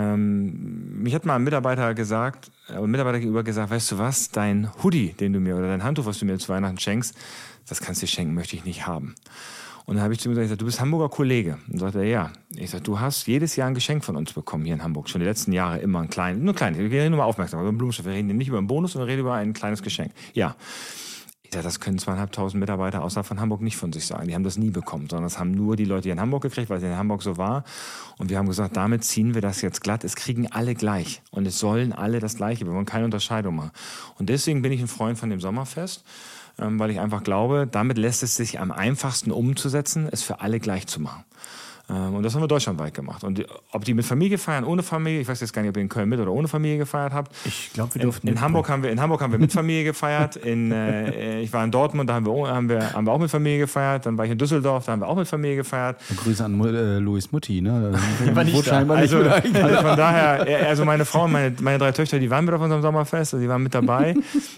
Mich hat mal ein Mitarbeiter gegenüber gesagt, weißt du was, dein Hoodie, den du mir, oder dein Handtuch, was du mir zu Weihnachten schenkst, das kannst du dir schenken, möchte ich nicht haben. Und dann habe ich zu ihm gesagt, du bist Hamburger Kollege. Und sagt er, ja. Ich sage, du hast jedes Jahr ein Geschenk von uns bekommen hier in Hamburg. Schon die letzten Jahre immer ein kleines. Wir reden nur mal aufmerksam über einen Blumenstoff. Wir reden nicht über einen Bonus, sondern wir reden über ein kleines Geschenk. Ja. Ich sage, das können 2.500 Mitarbeiter außerhalb von Hamburg nicht von sich sagen. Die haben das nie bekommen, sondern das haben nur die Leute hier in Hamburg gekriegt, weil es in Hamburg so war. Und wir haben gesagt, damit ziehen wir das jetzt glatt. Es kriegen alle gleich. Und es sollen alle das Gleiche. Wir wollen keine Unterscheidung machen. Und deswegen bin ich ein Freund von dem Sommerfest, weil ich einfach glaube, damit lässt es sich am einfachsten umzusetzen, es für alle gleich zu machen. Und das haben wir deutschlandweit gemacht. Und ob die mit Familie feiern, ohne Familie, ich weiß jetzt gar nicht, ob ihr in Köln mit oder ohne Familie gefeiert habt. Ich glaube, wir durften in Hamburg haben wir mit Familie gefeiert. Ich war in Dortmund, da haben wir auch mit Familie gefeiert. Dann war ich in Düsseldorf, da haben wir auch mit Familie gefeiert. Grüße an Louis Mutti, ne? War nicht da. Also von daher, also meine Frau und meine 3 Töchter, die waren mit auf unserem Sommerfest, also die waren mit dabei.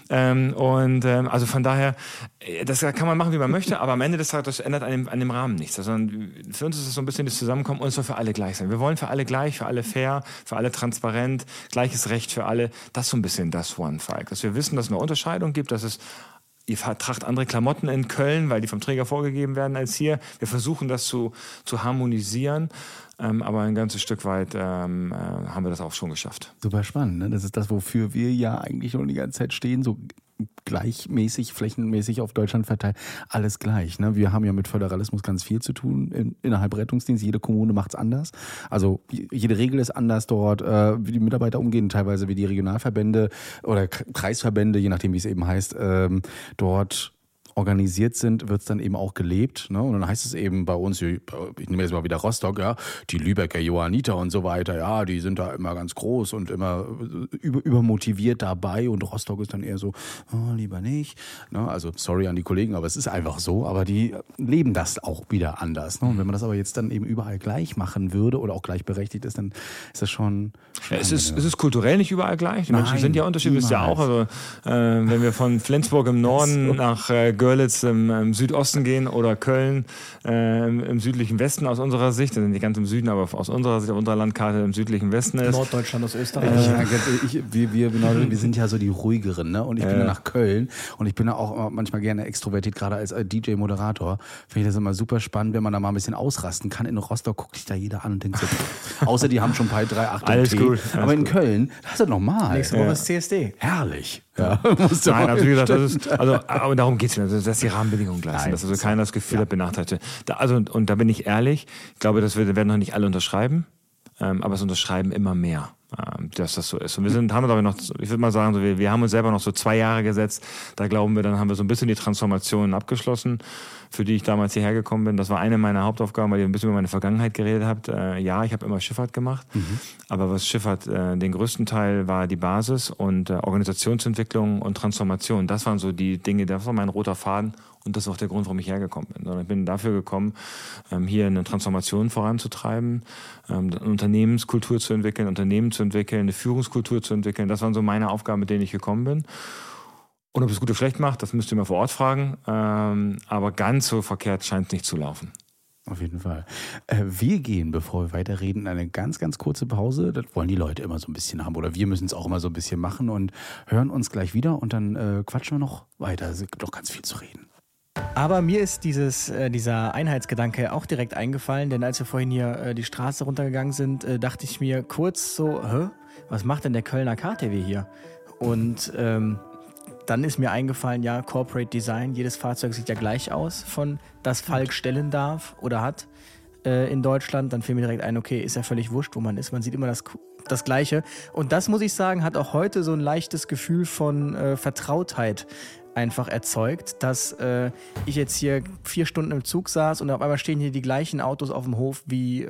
Also von daher, das kann man machen, wie man möchte, aber am Ende des Tages, das ändert an dem Rahmen nichts. Also für uns ist es so ein bisschen das Zusammenkommen und es soll für alle gleich sein. Wir wollen für alle gleich, für alle fair, für alle transparent, gleiches Recht für alle. Das ist so ein bisschen das One Falk. Dass wir wissen, dass es eine Unterscheidung gibt, dass es ihr tragt andere Klamotten in Köln, weil die vom Träger vorgegeben werden als hier. Wir versuchen das zu harmonisieren. Aber ein ganzes Stück weit haben wir das auch schon geschafft. Super spannend, ne? Das ist das, wofür wir ja eigentlich schon die ganze Zeit stehen, so gleichmäßig, flächenmäßig auf Deutschland verteilt, alles gleich. Ne? Wir haben ja mit Föderalismus ganz viel zu tun innerhalb Rettungsdienst. Jede Kommune macht es anders. Also jede Regel ist anders dort, wie die Mitarbeiter umgehen, teilweise wie die Regionalverbände oder Kreisverbände, je nachdem wie es eben heißt, dort organisiert sind, wird es dann eben auch gelebt. Ne? Und dann heißt es eben bei uns, ich nehme jetzt mal wieder Rostock, ja, die Lübecker Johanniter und so weiter, ja, die sind da immer ganz groß und immer übermotiviert dabei und Rostock ist dann eher so, oh, lieber nicht. Ne? Also sorry an die Kollegen, aber es ist einfach so, aber die leben das auch wieder anders. Ne? Und wenn man das aber jetzt dann eben überall gleich machen würde oder auch gleichberechtigt ist, dann ist das schon es ist kulturell nicht überall gleich. Die Menschen sind ja unterschiedlich, ist ja auch. Also, wenn wir von Flensburg im Norden nach Görlitz im Südosten gehen oder Köln im südlichen Westen aus unserer Sicht, also nicht ganz im Süden, aber aus unserer Sicht auf unserer Landkarte im südlichen Westen ist. Norddeutschland aus Österreich. Wir sind ja so die ruhigeren, ne? Und ich bin ja nach Köln und ich bin ja auch manchmal gerne extrovertiert, gerade als DJ-Moderator. Finde ich das immer super spannend, wenn man da mal ein bisschen ausrasten kann. In Rostock guckt sich da jeder an und denkt so, außer die haben schon bei 3, 8 alles Tee. Gut. Aber in Köln, das ist ja normal. Nächste Woche ist CSD. Herrlich. Ja. Nein, also wie gesagt, aber darum geht es nicht, dass die Rahmenbedingungen gleich sind, dass also keiner das Gefühl hat, benachteiligt. Und da bin ich ehrlich, ich glaube, das werden noch nicht alle unterschreiben, aber es unterschreiben immer mehr, dass das so ist. Und haben glaube ich noch, ich würde mal sagen, wir haben uns selber noch so 2 Jahre gesetzt, da glauben wir, dann haben wir so ein bisschen die Transformation abgeschlossen, für die ich damals hierher gekommen bin. Das war eine meiner Hauptaufgaben, weil ihr ein bisschen über meine Vergangenheit geredet habt. Ja, ich habe immer Schifffahrt gemacht, aber was Schifffahrt, den größten Teil war die Basis und Organisationsentwicklung und Transformation. Das waren so die Dinge, das war mein roter Faden und das ist auch der Grund, warum ich hergekommen bin. Sondern ich bin dafür gekommen, hier eine Transformation voranzutreiben, eine Unternehmenskultur zu entwickeln, Unternehmen zu entwickeln, eine Führungskultur zu entwickeln. Das waren so meine Aufgaben, mit denen ich gekommen bin. Und ob es gut oder schlecht macht, das müsst ihr mal vor Ort fragen. Aber ganz so verkehrt scheint es nicht zu laufen. Auf jeden Fall. Wir gehen, bevor wir weiterreden, eine ganz, ganz kurze Pause. Das wollen die Leute immer so ein bisschen haben. Oder wir müssen es auch immer so ein bisschen machen und hören uns gleich wieder und dann quatschen wir noch weiter. Es gibt doch ganz viel zu reden. Aber mir ist dieser Einheitsgedanke auch direkt eingefallen, denn als wir vorhin hier die Straße runtergegangen sind, dachte ich mir kurz so, was macht denn der Kölner KTW hier? Und dann ist mir eingefallen, ja, Corporate Design, jedes Fahrzeug sieht ja gleich aus, von das Falk stellen darf oder hat in Deutschland. Dann fiel mir direkt ein, okay, ist ja völlig wurscht, wo man ist. Man sieht immer das Gleiche. Und das, muss ich sagen, hat auch heute so ein leichtes Gefühl von Vertrautheit einfach erzeugt, dass ich jetzt hier 4 Stunden im Zug saß und auf einmal stehen hier die gleichen Autos auf dem Hof wie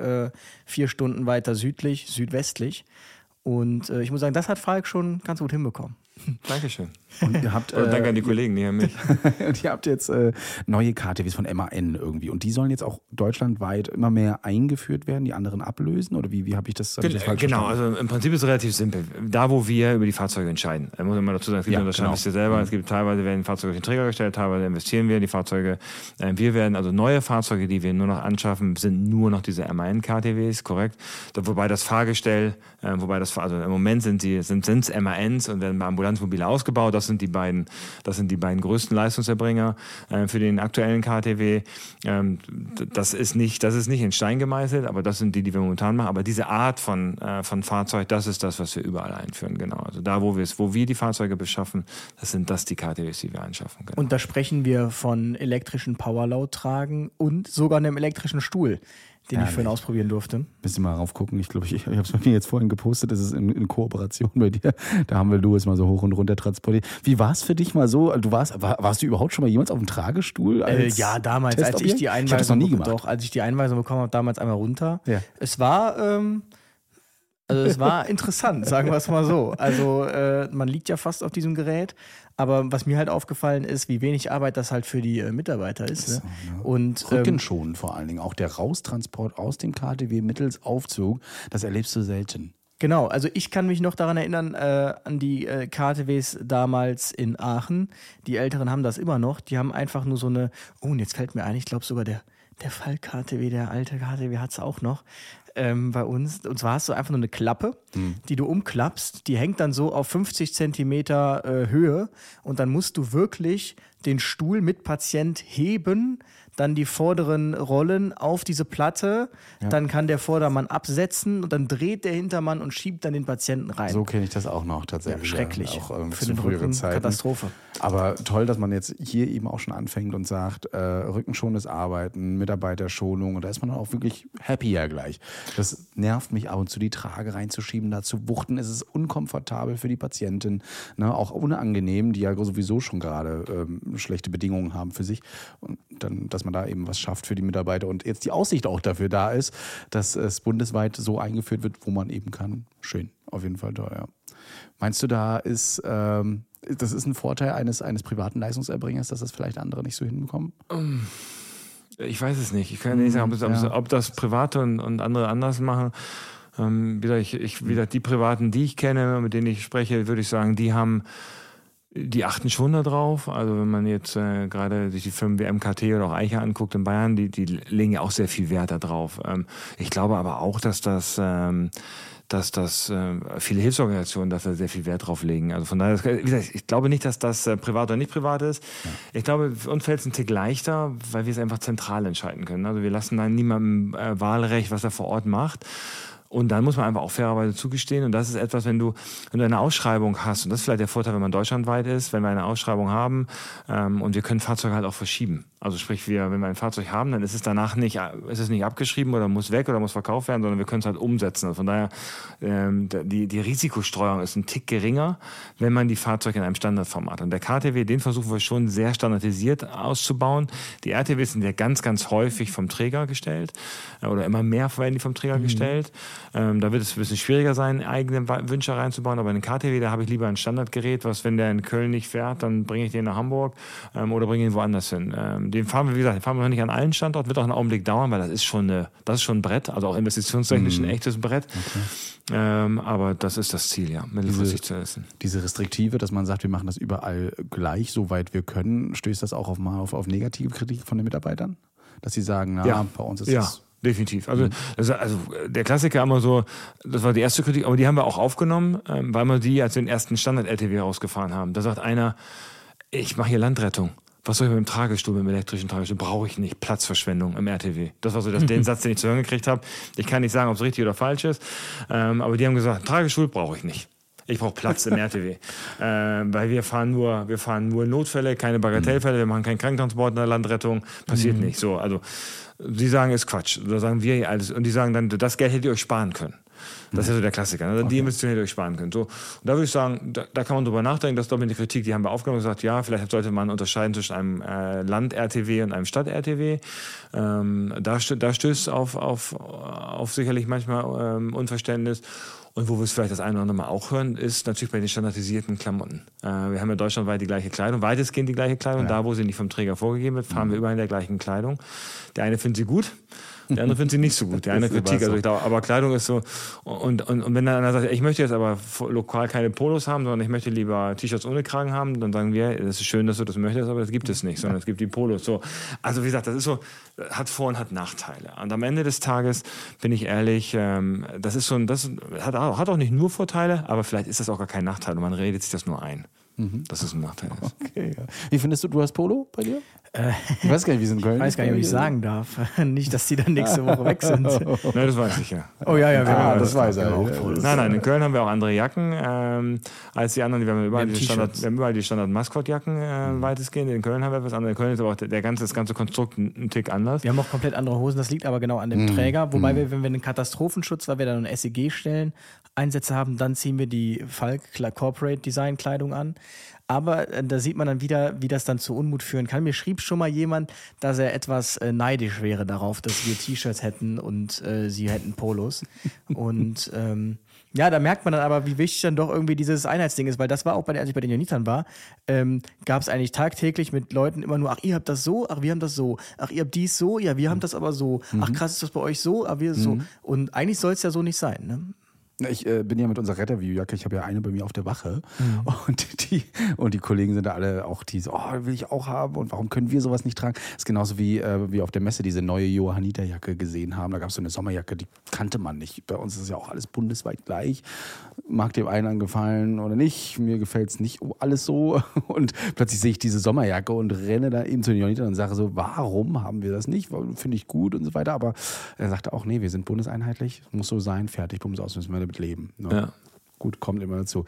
4 Stunden weiter südwestlich. Und ich muss sagen, das hat Falk schon ganz gut hinbekommen. Dankeschön. Und ihr habt, danke an die Kollegen, die haben mich. Und ihr habt jetzt neue KTWs von MAN irgendwie. Und die sollen jetzt auch deutschlandweit immer mehr eingeführt werden, die anderen ablösen? Oder wie habe ich das falsch verstanden? Genau, also im Prinzip ist es relativ simpel. Da, wo wir über die Fahrzeuge entscheiden, muss man mal dazu sagen, es gibt Unterscheidungen, wisst ihr selber. Es gibt teilweise werden Fahrzeuge durch den Träger gestellt, teilweise investieren wir in die Fahrzeuge. Wir werden also neue Fahrzeuge, die wir nur noch anschaffen, sind nur noch diese MAN-KTWs, korrekt. Wobei das Fahrgestell, also im Moment sind es MANs und werden bei Ambulanzmobile ausgebaut. Das sind die beiden größten Leistungserbringer für den aktuellen KTW. Das ist nicht in Stein gemeißelt, aber das sind die wir momentan machen. Aber diese Art von Fahrzeug, das ist das, was wir überall einführen. Genau. Also da, wo wir die Fahrzeuge beschaffen, das sind die KTWs, die wir anschaffen. Genau. Und da sprechen wir von elektrischen Powerload-Tragen und sogar einem elektrischen Stuhl, den ich vorhin ausprobieren durfte. Müsst ihr mal raufgucken. Ich glaube, ich habe es bei mir jetzt vorhin gepostet. Das ist in Kooperation bei dir. Da haben wir Louis mal so hoch und runter transportiert. Wie war es für dich mal so? Warst du überhaupt schon mal jemals auf dem Tragestuhl? Ja, damals, als ich die Einweisung, ich das noch nie gemacht. Doch, als ich die Einweisung bekommen habe, damals einmal runter. Ja. Es war interessant, sagen wir es mal so. Also man liegt ja fast auf diesem Gerät, aber was mir halt aufgefallen ist, wie wenig Arbeit das halt für die Mitarbeiter ist. Ne? Und Rückenschonend vor allen Dingen. Auch der Raustransport aus dem KTW mittels Aufzug, das erlebst du selten. Genau, also ich kann mich noch daran erinnern, an die KTWs damals in Aachen. Die Älteren haben das immer noch. Die haben einfach nur so eine, und jetzt fällt mir ein, ich glaube sogar der Falk-KTW, der alte KTW hat es auch noch. bei uns. Und zwar hast du einfach nur eine Klappe, die du umklappst. Die hängt dann so auf 50 Zentimeter Höhe. Und dann musst du wirklich den Stuhl mit Patient heben, dann die vorderen Rollen auf diese Platte, dann kann der Vordermann absetzen und dann dreht der Hintermann und schiebt dann den Patienten rein. So kenne ich das auch noch tatsächlich. Ja, schrecklich. Auch für zu den früheren Rücken Zeiten. Katastrophe. Aber toll, dass man jetzt hier eben auch schon anfängt und sagt, rückenschonendes Arbeiten, Mitarbeiterschonung, und da ist man dann auch wirklich happy ja gleich. Das nervt mich ab und zu, die Trage reinzuschieben, da zu wuchten. Es ist unkomfortabel für die Patientin, ne? Auch unangenehm, die ja sowieso schon gerade schlechte Bedingungen haben für sich. Und dann, dass man da eben was schafft für die Mitarbeiter und jetzt die Aussicht auch dafür da ist, dass es bundesweit so eingeführt wird, wo man eben kann. Schön, auf jeden Fall toll, ja. Meinst du, das ist ein Vorteil eines privaten Leistungserbringers, dass das vielleicht andere nicht so hinbekommen? Ich weiß es nicht. Ich kann nicht sagen, ob das Private und andere anders machen. Die Privaten, die ich kenne, mit denen ich spreche, würde ich sagen, die achten schon da drauf. Also wenn man jetzt gerade sich die Firmen wie MKT oder auch Eicher anguckt in Bayern, die legen ja auch sehr viel Wert da drauf. Ich glaube aber auch, dass viele Hilfsorganisationen dafür sehr viel Wert drauf legen. Also von daher, wie gesagt, ich glaube nicht, dass das privat oder nicht privat ist. Ja. Ich glaube, für uns fällt es ein Tick leichter, weil wir es einfach zentral entscheiden können. Also wir lassen da niemandem Wahlrecht, was er vor Ort macht. Und dann muss man einfach auch fairerweise zugestehen. Und das ist etwas, wenn du eine Ausschreibung hast, und das ist vielleicht der Vorteil, wenn man deutschlandweit ist, wenn wir eine Ausschreibung haben und wir können Fahrzeuge halt auch verschieben. Also sprich, wenn wir ein Fahrzeug haben, dann ist es danach nicht abgeschrieben oder muss weg oder muss verkauft werden, sondern wir können es halt umsetzen. Also von daher, die Risikostreuung ist ein Tick geringer, wenn man die Fahrzeuge in einem Standardformat hat. Und der KTW, den versuchen wir schon sehr standardisiert auszubauen. Die RTWs sind ja ganz, ganz häufig vom Träger gestellt oder immer mehr werden die vom Träger gestellt. Da wird es ein bisschen schwieriger sein, eigene Wünsche reinzubauen, aber in den KTW, da habe ich lieber ein Standardgerät, was, wenn der in Köln nicht fährt, dann bringe ich den nach Hamburg oder bringe ihn woanders hin. Den fahren wir, wie gesagt, noch nicht an allen Standorten, wird auch einen Augenblick dauern, weil das ist schon ein Brett, also auch investitionstechnisch ein echtes Brett. Okay. Aber das ist das Ziel, ja, mittelfristig zu essen. Diese Restriktive, dass man sagt, wir machen das überall gleich, soweit wir können, stößt das auch auf negative Kritik von den Mitarbeitern? Dass sie sagen, bei uns ist das... Definitiv. Also der Klassiker immer so, das war die erste Kritik, aber die haben wir auch aufgenommen, weil wir die als den ersten Standard-LTW rausgefahren haben. Da sagt einer, ich mache hier Landrettung. Was soll ich mit dem Tragestuhl, mit dem elektrischen Tragestuhl? Brauche ich nicht. Platzverschwendung im RTW. Das war so den Satz, den ich zu hören gekriegt habe. Ich kann nicht sagen, ob es richtig oder falsch ist, aber die haben gesagt, Tragestuhl brauche ich nicht. Ich brauche Platz im RTW. Weil wir fahren nur Notfälle, keine Bagatellfälle, wir machen keinen Krankentransport in der Landrettung, passiert nicht. So, also sie sagen, ist Quatsch. Da sagen wir alles. Und die sagen dann, das Geld hättet ihr euch sparen können. Das ist ja so der Klassiker. Ne? Die Investition hättet ihr euch sparen können. So. Und da würde ich sagen, da kann man drüber nachdenken. Das ist doch mit der Kritik, die haben wir aufgenommen und gesagt, ja, vielleicht sollte man unterscheiden zwischen einem Land-RTW und einem Stadt-RTW. Da stößt auf sicherlich manchmal Unverständnis. Und wo wir es vielleicht das eine oder andere Mal auch hören, ist natürlich bei den standardisierten Klamotten. Wir haben ja deutschlandweit die gleiche Kleidung, weitestgehend die gleiche Kleidung. Ja. Da, wo sie nicht vom Träger vorgegeben wird, fahren wir überall in der gleichen Kleidung. Der eine findet sie gut, der andere findet sie nicht so gut. Der eine Kritik, also ich glaube, aber Kleidung ist so. Und wenn dann einer sagt, ich möchte jetzt aber lokal keine Polos haben, sondern ich möchte lieber T-Shirts ohne Kragen haben, dann sagen wir, das ist schön, dass du das möchtest, aber das gibt es nicht, sondern es gibt die Polos. So. Also wie gesagt, das ist so, hat Vor- und hat Nachteile. Und am Ende des Tages, bin ich ehrlich, das hat auch nicht nur Vorteile, aber vielleicht ist das auch gar kein Nachteil und man redet sich das nur ein. Dass es ein Nachteil ist. Okay, ja. Wie findest du hast Polo bei dir? Ich weiß gar nicht, wie es in Köln ist. Ich weiß gar nicht, ob ich sagen darf. Nicht, dass die dann nächste Woche weg sind. Nein, das weiß ich ja. Oh ja, das weiß er. Nein, in Köln haben wir auch andere Jacken als die anderen. Wir haben überall die Standard-Maskott-Jacken weitestgehend. In Köln haben wir etwas anderes. In Köln ist aber auch das ganze Konstrukt ein Tick anders. Wir haben auch komplett andere Hosen. Das liegt aber genau an dem Träger. Wobei wir, wenn wir einen Katastrophenschutz, weil wir dann einen SEG-Stellen Einsätze haben, dann ziehen wir die Falk Corporate Design Kleidung an. Aber da sieht man dann wieder, wie das dann zu Unmut führen kann. Mir schrieb schon mal jemand, dass er etwas neidisch wäre darauf, dass wir T-Shirts hätten und sie hätten Polos. Und da merkt man dann aber, wie wichtig dann doch irgendwie dieses Einheitsding ist, weil das war auch, als ich bei den Jonitern war, gab es eigentlich tagtäglich mit Leuten immer nur, ach, ihr habt das so, ach, wir haben das so, ach, ihr habt dies so, ja, wir haben das aber so, ach, krass, ist das bei euch so, ach, wir so. Und eigentlich soll es ja so nicht sein, ne? Ich bin ja mit unserer Retterview-Jacke, ich habe ja eine bei mir auf der Wache und die Kollegen sind da alle auch die so, will ich auch haben und warum können wir sowas nicht tragen? Das ist genauso wie auf der Messe diese neue Johanniter-Jacke gesehen haben. Da gab es so eine Sommerjacke, die kannte man nicht. Bei uns ist es ja auch alles bundesweit gleich. Mag dem einen gefallen oder nicht. Mir gefällt es nicht alles so. Und plötzlich sehe ich diese Sommerjacke und renne da eben zu den Johannitern und sage so, warum haben wir das nicht? Finde ich gut und so weiter. Aber er sagte auch, nee, wir sind bundeseinheitlich. Muss so sein, fertig, bums aus, müssen wir damit leben. Ne? Ja. Gut, kommt immer dazu.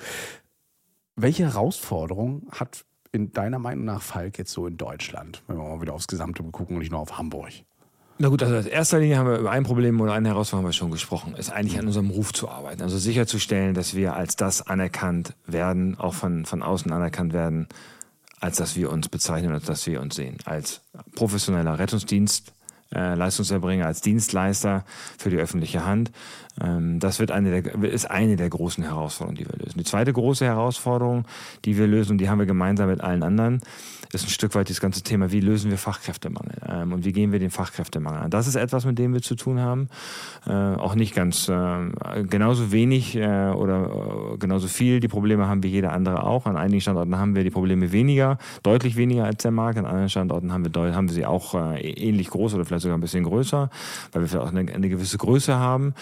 Welche Herausforderung hat in deiner Meinung nach Falk jetzt so in Deutschland, wenn wir mal wieder aufs Gesamte gucken und nicht nur auf Hamburg? Na gut, also in erster Linie haben wir über ein Problem oder eine Herausforderung haben wir schon gesprochen, ist eigentlich an unserem Ruf zu arbeiten. Also sicherzustellen, dass wir als das anerkannt werden, auch von außen anerkannt werden, als dass wir uns bezeichnen, als dass wir uns sehen. Als professioneller Rettungsdienst, Leistungserbringer, als Dienstleister für die öffentliche Hand. Das ist eine der großen Herausforderungen, die wir lösen. Die zweite große Herausforderung, die wir lösen, und die haben wir gemeinsam mit allen anderen, ist ein Stück weit das ganze Thema, wie lösen wir Fachkräftemangel und wie gehen wir den Fachkräftemangel an. Das ist etwas, mit dem wir zu tun haben. Auch nicht ganz genauso wenig oder genauso viel die Probleme haben wie jeder andere auch. An einigen Standorten haben wir die Probleme weniger, deutlich weniger als der Markt. An anderen Standorten haben wir sie auch ähnlich groß oder vielleicht sogar ein bisschen größer, weil wir vielleicht auch eine gewisse Größe haben.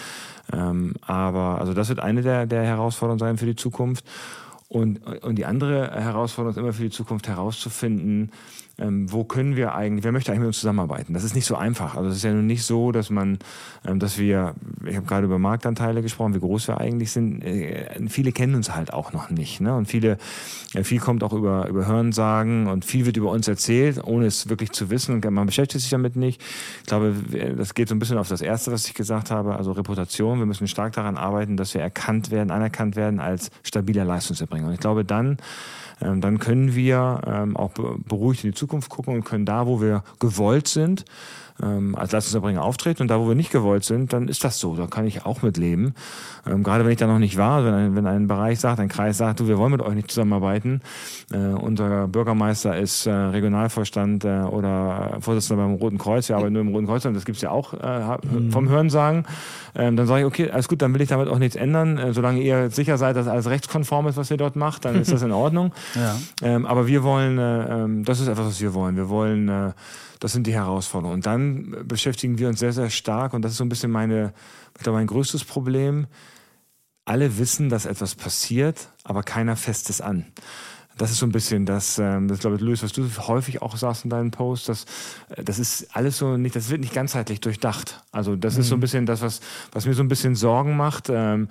Aber also das wird eine der Herausforderungen sein für die Zukunft. Und die andere Herausforderung ist immer für die Zukunft herauszufinden, wo können wir eigentlich, wer möchte eigentlich mit uns zusammenarbeiten? Das ist nicht so einfach. Also es ist ja nun nicht so, dass ich habe gerade über Marktanteile gesprochen, wie groß wir eigentlich sind. Viele kennen uns halt auch noch nicht, ne? Und viel kommt auch über Hörensagen und viel wird über uns erzählt, ohne es wirklich zu wissen. Und man beschäftigt sich damit nicht. Ich glaube, das geht so ein bisschen auf das Erste, was ich gesagt habe, also Reputation. Wir müssen stark daran arbeiten, dass wir anerkannt werden als stabiler Leistungserbringer. Und ich glaube, dann können wir auch beruhigt in die Zukunft gucken und können da, wo wir gewollt sind, als Leistungserbringer auftreten, und da, wo wir nicht gewollt sind, dann ist das so. Da kann ich auch mit leben. Gerade wenn ich da noch nicht war, wenn ein Bereich sagt, ein Kreis sagt, du, wir wollen mit euch nicht zusammenarbeiten. Unser Bürgermeister ist Regionalvorstand oder Vorsitzender beim Roten Kreuz. Wir arbeiten nur im Roten Kreuz, das gibt es ja auch vom Hörensagen. Dann sage ich, okay, alles gut, dann will ich damit auch nichts ändern. Solange ihr sicher seid, dass alles rechtskonform ist, was ihr dort macht, dann ist das in Ordnung. Ja. Aber wir wollen, das ist etwas, was wir wollen. Wir wollen, das sind die Herausforderungen. Und dann beschäftigen wir uns sehr, sehr stark, und das ist so ein bisschen mein größtes Problem. Alle wissen, dass etwas passiert, aber keiner fasst es an. Das ist so ein bisschen das glaube ich, Luis, was du häufig auch sagst in deinen Posts, das ist alles so nicht, das wird nicht ganzheitlich durchdacht. Also das ist so ein bisschen das, was mir so ein bisschen Sorgen macht,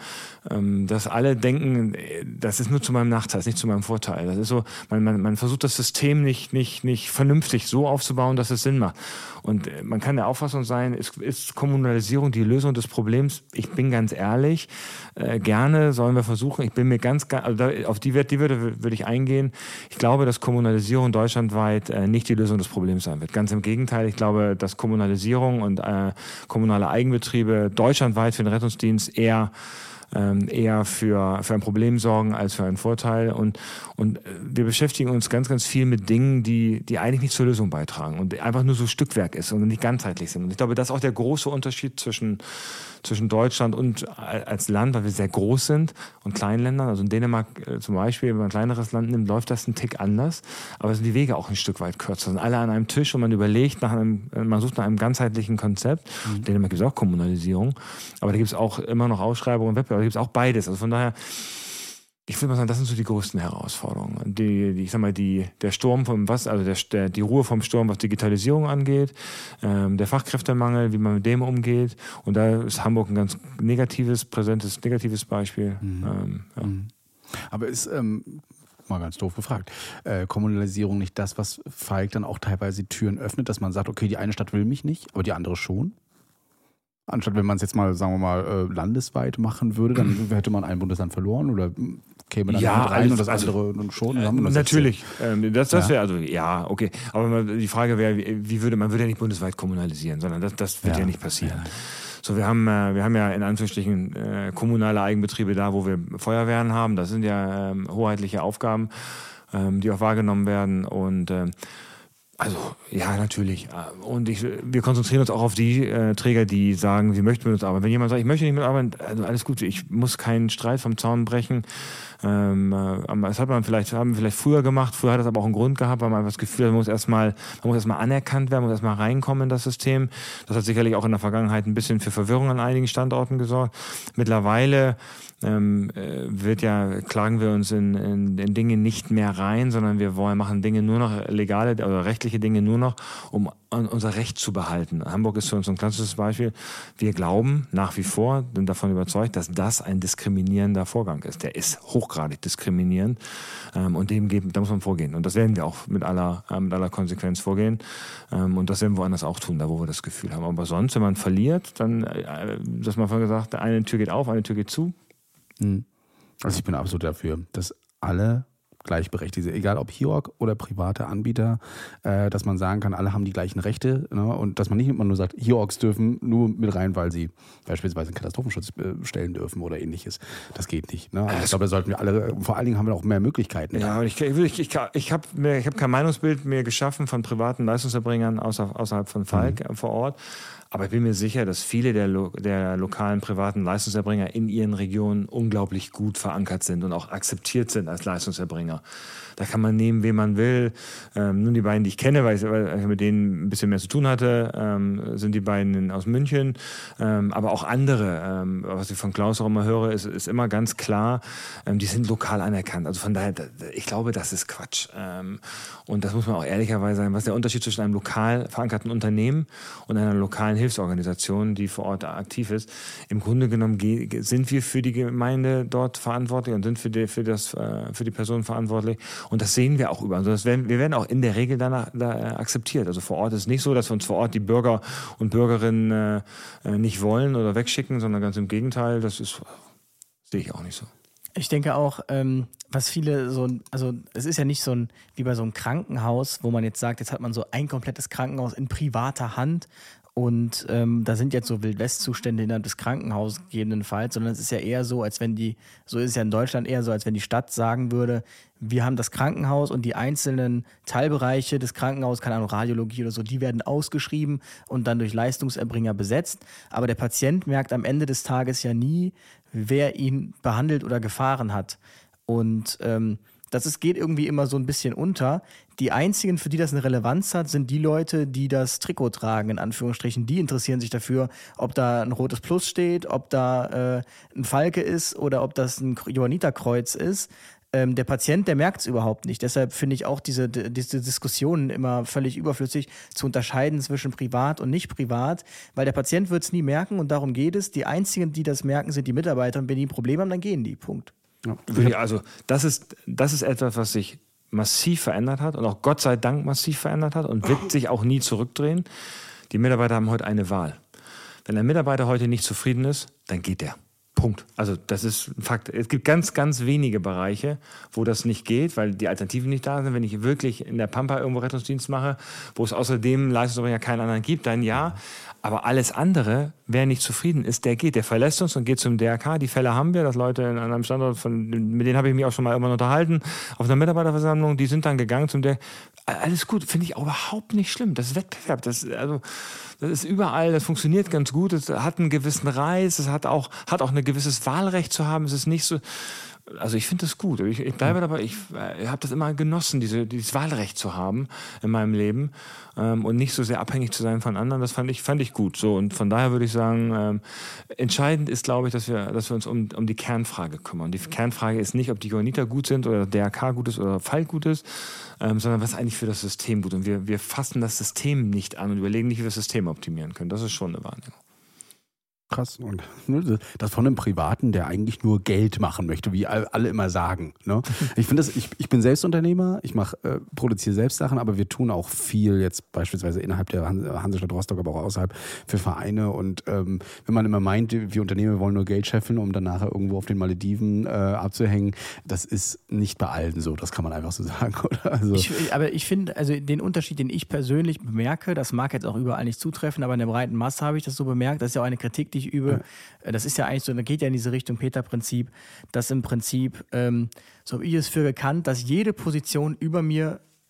dass alle denken, das ist nur zu meinem Nachteil, das ist nicht zu meinem Vorteil. Das ist so, man versucht das System nicht vernünftig so aufzubauen, dass es Sinn macht. Und man kann der Auffassung sein, ist Kommunalisierung die Lösung des Problems? Ich bin ganz ehrlich, gerne sollen wir versuchen, ich bin mir also auf die würde ich eingehen. Ich glaube, dass Kommunalisierung deutschlandweit nicht die Lösung des Problems sein wird. Ganz im Gegenteil, ich glaube, dass Kommunalisierung und kommunale Eigenbetriebe deutschlandweit für den Rettungsdienst eher für ein Problem sorgen als für einen Vorteil. Und wir beschäftigen uns ganz, ganz viel mit Dingen, die eigentlich nicht zur Lösung beitragen und einfach nur so Stückwerk ist und nicht ganzheitlich sind. Und ich glaube, das ist auch der große Unterschied zwischen Deutschland und als Land, weil wir sehr groß sind, und kleinen Ländern. Also in Dänemark zum Beispiel, wenn man ein kleineres Land nimmt, läuft das ein Tick anders. Aber sind die Wege auch ein Stück weit kürzer. Sind alle an einem Tisch und man überlegt, man sucht nach einem ganzheitlichen Konzept. In Dänemark gibt es auch Kommunalisierung. Aber da gibt es auch immer noch Ausschreibungen und Wettbewerbe. Da gibt es auch beides. Also von daher, ich würde mal sagen, das sind so die größten Herausforderungen. Der Sturm vom Wasser, also die Ruhe vom Sturm, was Digitalisierung angeht, der Fachkräftemangel, wie man mit dem umgeht. Und da ist Hamburg ein ganz präsentes Beispiel. Ja. Aber ist, mal ganz doof gefragt, Kommunalisierung nicht das, was Falk dann auch teilweise die Türen öffnet, dass man sagt, okay, die eine Stadt will mich nicht, aber die andere schon? Anstatt, wenn man es jetzt mal, sagen wir mal, landesweit machen würde, dann hätte man ein Bundesland verloren oder käme dann rein und das andere schon. Natürlich. Das wäre, okay. Aber die Frage wäre, man würde ja nicht bundesweit kommunalisieren, sondern das wird ja nicht passieren. Ja. So, wir haben ja in Anführungsstrichen kommunale Eigenbetriebe da, wo wir Feuerwehren haben. Das sind ja hoheitliche Aufgaben, die auch wahrgenommen werden. Und Also, ja, natürlich. Und wir konzentrieren uns auch auf die Träger, die sagen, sie möchten mit uns arbeiten. Wenn jemand sagt, ich möchte nicht mitarbeiten, also alles gut, ich muss keinen Streit vom Zaun brechen. Das haben wir vielleicht früher gemacht. Früher hat das aber auch einen Grund gehabt, weil man einfach das Gefühl hat, man muss erstmal anerkannt werden, man muss erstmal reinkommen in das System. Das hat sicherlich auch in der Vergangenheit ein bisschen für Verwirrung an einigen Standorten gesorgt. Mittlerweile klagen wir uns in Dinge nicht mehr rein, sondern wir machen Dinge nur noch legale oder rechtliche Dinge nur noch, um unser Recht zu behalten. Hamburg ist für uns ein klassisches Beispiel. Wir glauben nach wie vor, sind davon überzeugt, dass das ein diskriminierender Vorgang ist. Der ist hochgradig diskriminierend und da muss man vorgehen. Und das werden wir auch mit aller Konsequenz vorgehen. Und das werden wir woanders auch tun, da wo wir das Gefühl haben. Aber sonst, wenn man verliert, dann, dass man vorhin gesagt, eine Tür geht auf, eine Tür geht zu. Also ich bin absolut dafür, dass alle gleichberechtigt sind, egal ob HIORG oder private Anbieter, dass man sagen kann, alle haben die gleichen Rechte, ne? Und dass man nicht immer nur sagt, HIORGs dürfen nur mit rein, weil sie beispielsweise einen Katastrophenschutz stellen dürfen oder ähnliches. Das geht nicht. Ne? Also ich glaube, da sollten wir alle, vor allen Dingen haben wir auch mehr Möglichkeiten. Ja, und ich habe kein Meinungsbild mehr geschaffen von privaten Leistungserbringern außerhalb von Falk vor Ort. Aber ich bin mir sicher, dass viele der lokalen privaten Leistungserbringer in ihren Regionen unglaublich gut verankert sind und auch akzeptiert sind als Leistungserbringer. Da kann man nehmen, wen man will. Nun die beiden, die ich kenne, weil ich mit denen ein bisschen mehr zu tun hatte, sind die beiden aus München. Aber auch andere, was ich von Klaus auch immer höre, ist immer ganz klar, die sind lokal anerkannt. Also von daher, ich glaube, das ist Quatsch. Und das muss man auch ehrlicherweise sagen. Was ist der Unterschied zwischen einem lokal verankerten Unternehmen und einer lokalen Hilfsorganisation, die vor Ort aktiv ist? Im Grunde genommen sind wir für die Gemeinde dort verantwortlich und sind für die Person verantwortlich. Und das sehen wir auch überall. Also wir werden auch in der Regel danach akzeptiert. Also vor Ort ist es nicht so, dass wir uns vor Ort die Bürger und Bürgerinnen nicht wollen oder wegschicken, sondern ganz im Gegenteil. Sehe ich auch nicht so. Ich denke auch, was viele es ist ja nicht so wie bei so einem Krankenhaus, wo man jetzt sagt, jetzt hat man so ein komplettes Krankenhaus in privater Hand und da sind jetzt so Wildwest-Zustände innerhalb des Krankenhauses gegebenenfalls, sondern es ist ja eher so, so ist es ja in Deutschland eher so, als wenn die Stadt sagen würde, wir haben das Krankenhaus und die einzelnen Teilbereiche des Krankenhauses, keine Ahnung, Radiologie oder so, die werden ausgeschrieben und dann durch Leistungserbringer besetzt. Aber der Patient merkt am Ende des Tages ja nie, wer ihn behandelt oder gefahren hat. Und geht irgendwie immer so ein bisschen unter. Die einzigen, für die das eine Relevanz hat, sind die Leute, die das Trikot tragen, in Anführungsstrichen. Die interessieren sich dafür, ob da ein rotes Plus steht, ob da ein Falke ist oder ob das ein Johanniterkreuz ist. Der Patient, der merkt es überhaupt nicht. Deshalb finde ich auch diese Diskussionen immer völlig überflüssig, zu unterscheiden zwischen privat und nicht privat, weil der Patient wird es nie merken und darum geht es. Die einzigen, die das merken, sind die Mitarbeiter und wenn die ein Problem haben, dann gehen die. Punkt. Ja. Also das ist etwas, was sich massiv verändert hat und auch Gott sei Dank massiv verändert hat und wird sich auch nie zurückdrehen. Die Mitarbeiter haben heute eine Wahl. Wenn ein Mitarbeiter heute nicht zufrieden ist, dann geht der. Punkt. Also das ist ein Fakt. Es gibt ganz, ganz wenige Bereiche, wo das nicht geht, weil die Alternativen nicht da sind. Wenn ich wirklich in der Pampa irgendwo Rettungsdienst mache, wo es außerdem Leistungserbringer keinen anderen gibt, dann ja. Aber alles andere, wer nicht zufrieden ist, der geht. Der verlässt uns und geht zum DRK. Die Fälle haben wir, dass Leute an einem Standort, mit denen habe ich mich auch schon mal irgendwann unterhalten, auf einer Mitarbeiterversammlung, die sind dann gegangen zum DRK. Alles gut, finde ich auch überhaupt nicht schlimm. Das ist Wettbewerb. Das ist überall, das funktioniert ganz gut. Es hat einen gewissen Reiz, es hat auch ein gewisses Wahlrecht zu haben. Es ist nicht so. Also ich finde das gut. Ich bleibe dabei, ich habe das immer genossen, dieses Wahlrecht zu haben in meinem Leben und nicht so sehr abhängig zu sein von anderen. Das fand ich gut. So, und von daher würde ich sagen, entscheidend ist, glaube ich, dass wir uns um die Kernfrage kümmern. Und die Kernfrage ist nicht, ob die Johanniter gut sind oder DRK gut ist oder Falk gut ist, sondern was ist eigentlich für das System gut. Und wir fassen das System nicht an und überlegen nicht, wie wir das System optimieren können. Das ist schon eine Wahrnehmung. Krass. Und das von einem Privaten, der eigentlich nur Geld machen möchte, wie alle immer sagen. Ne? Ich finde ich bin Selbstunternehmer, ich produziere selbst Sachen, aber wir tun auch viel jetzt beispielsweise innerhalb der Hansestadt Rostock, aber auch außerhalb für Vereine. Und wenn man immer meint, wir Unternehmer wollen nur Geld scheffeln, um dann nachher irgendwo auf den Malediven abzuhängen, das ist nicht bei allen so, das kann man einfach so sagen. Oder? Also Aber ich finde, also den Unterschied, den ich persönlich bemerke, das mag jetzt auch überall nicht zutreffen, aber in der breiten Masse habe ich das so bemerkt, das ist ja auch eine Kritik, die ich übe. Das ist ja eigentlich so, da geht ja in diese Richtung Peter-Prinzip, dass im Prinzip, so habe ich es für gekannt, dass jede Position über mir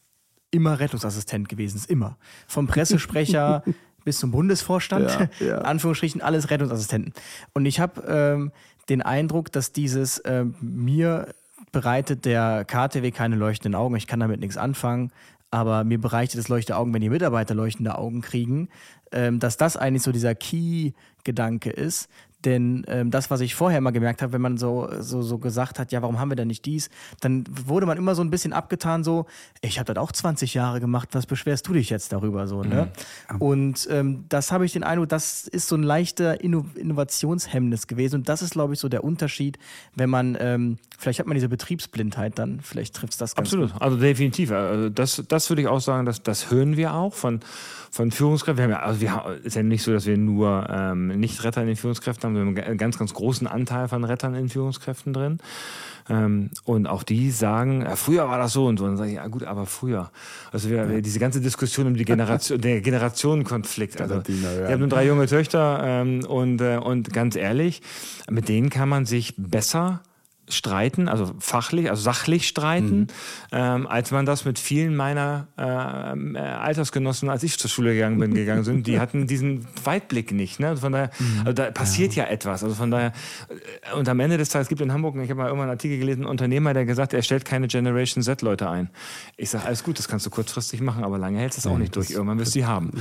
immer Rettungsassistent gewesen ist, immer. Vom Pressesprecher bis zum Bundesvorstand, in Anführungsstrichen, alles Rettungsassistenten. Und ich habe den Eindruck, dass dieses mir bereitet der KTW keine leuchtenden Augen, ich kann damit nichts anfangen, aber mir bereitet es leuchtende Augen, wenn die Mitarbeiter leuchtende Augen kriegen, dass das eigentlich so dieser Key-Gedanke ist. Denn das, was ich vorher mal gemerkt habe, wenn man so gesagt hat, ja, warum haben wir denn nicht dies, dann wurde man immer so ein bisschen abgetan, so, ich habe das auch 20 Jahre gemacht, was beschwerst du dich jetzt darüber? So, ne? Und das habe ich den Eindruck, das ist so ein leichter Innovationshemmnis gewesen. Und das ist, glaube ich, so der Unterschied, wenn man, vielleicht hat man diese Betriebsblindheit dann, vielleicht trifft es das ganz Absolut, gut. also definitiv. Also das würde ich auch sagen, das hören wir auch von Führungskräften. Wir haben ist ja nicht so, dass wir nur Nicht-Retter in den Führungskräften haben, wir haben einen ganz, ganz großen Anteil von Rettern in Führungskräften drin. Und auch die sagen, ja, früher war das so und so. Und dann sage ich, ja gut, aber früher. Also diese ganze Diskussion um die Generation, der Generationenkonflikt. Also ich habe nun 3 junge Töchter und ganz ehrlich, mit denen kann man sich besser streiten, also fachlich, also sachlich streiten, als man das mit vielen meiner Altersgenossen, als ich zur Schule gegangen sind, die hatten diesen Weitblick nicht. Ne? Also von daher, also da passiert ja etwas. Also von daher, und am Ende des Tages gibt in Hamburg, ich habe mal irgendwann einen Artikel gelesen, einen Unternehmer, der gesagt hat, er stellt keine Generation Z-Leute ein. Ich sage, alles gut, das kannst du kurzfristig machen, aber lange hältst du es auch nicht durch. Irgendwann wirst du die haben.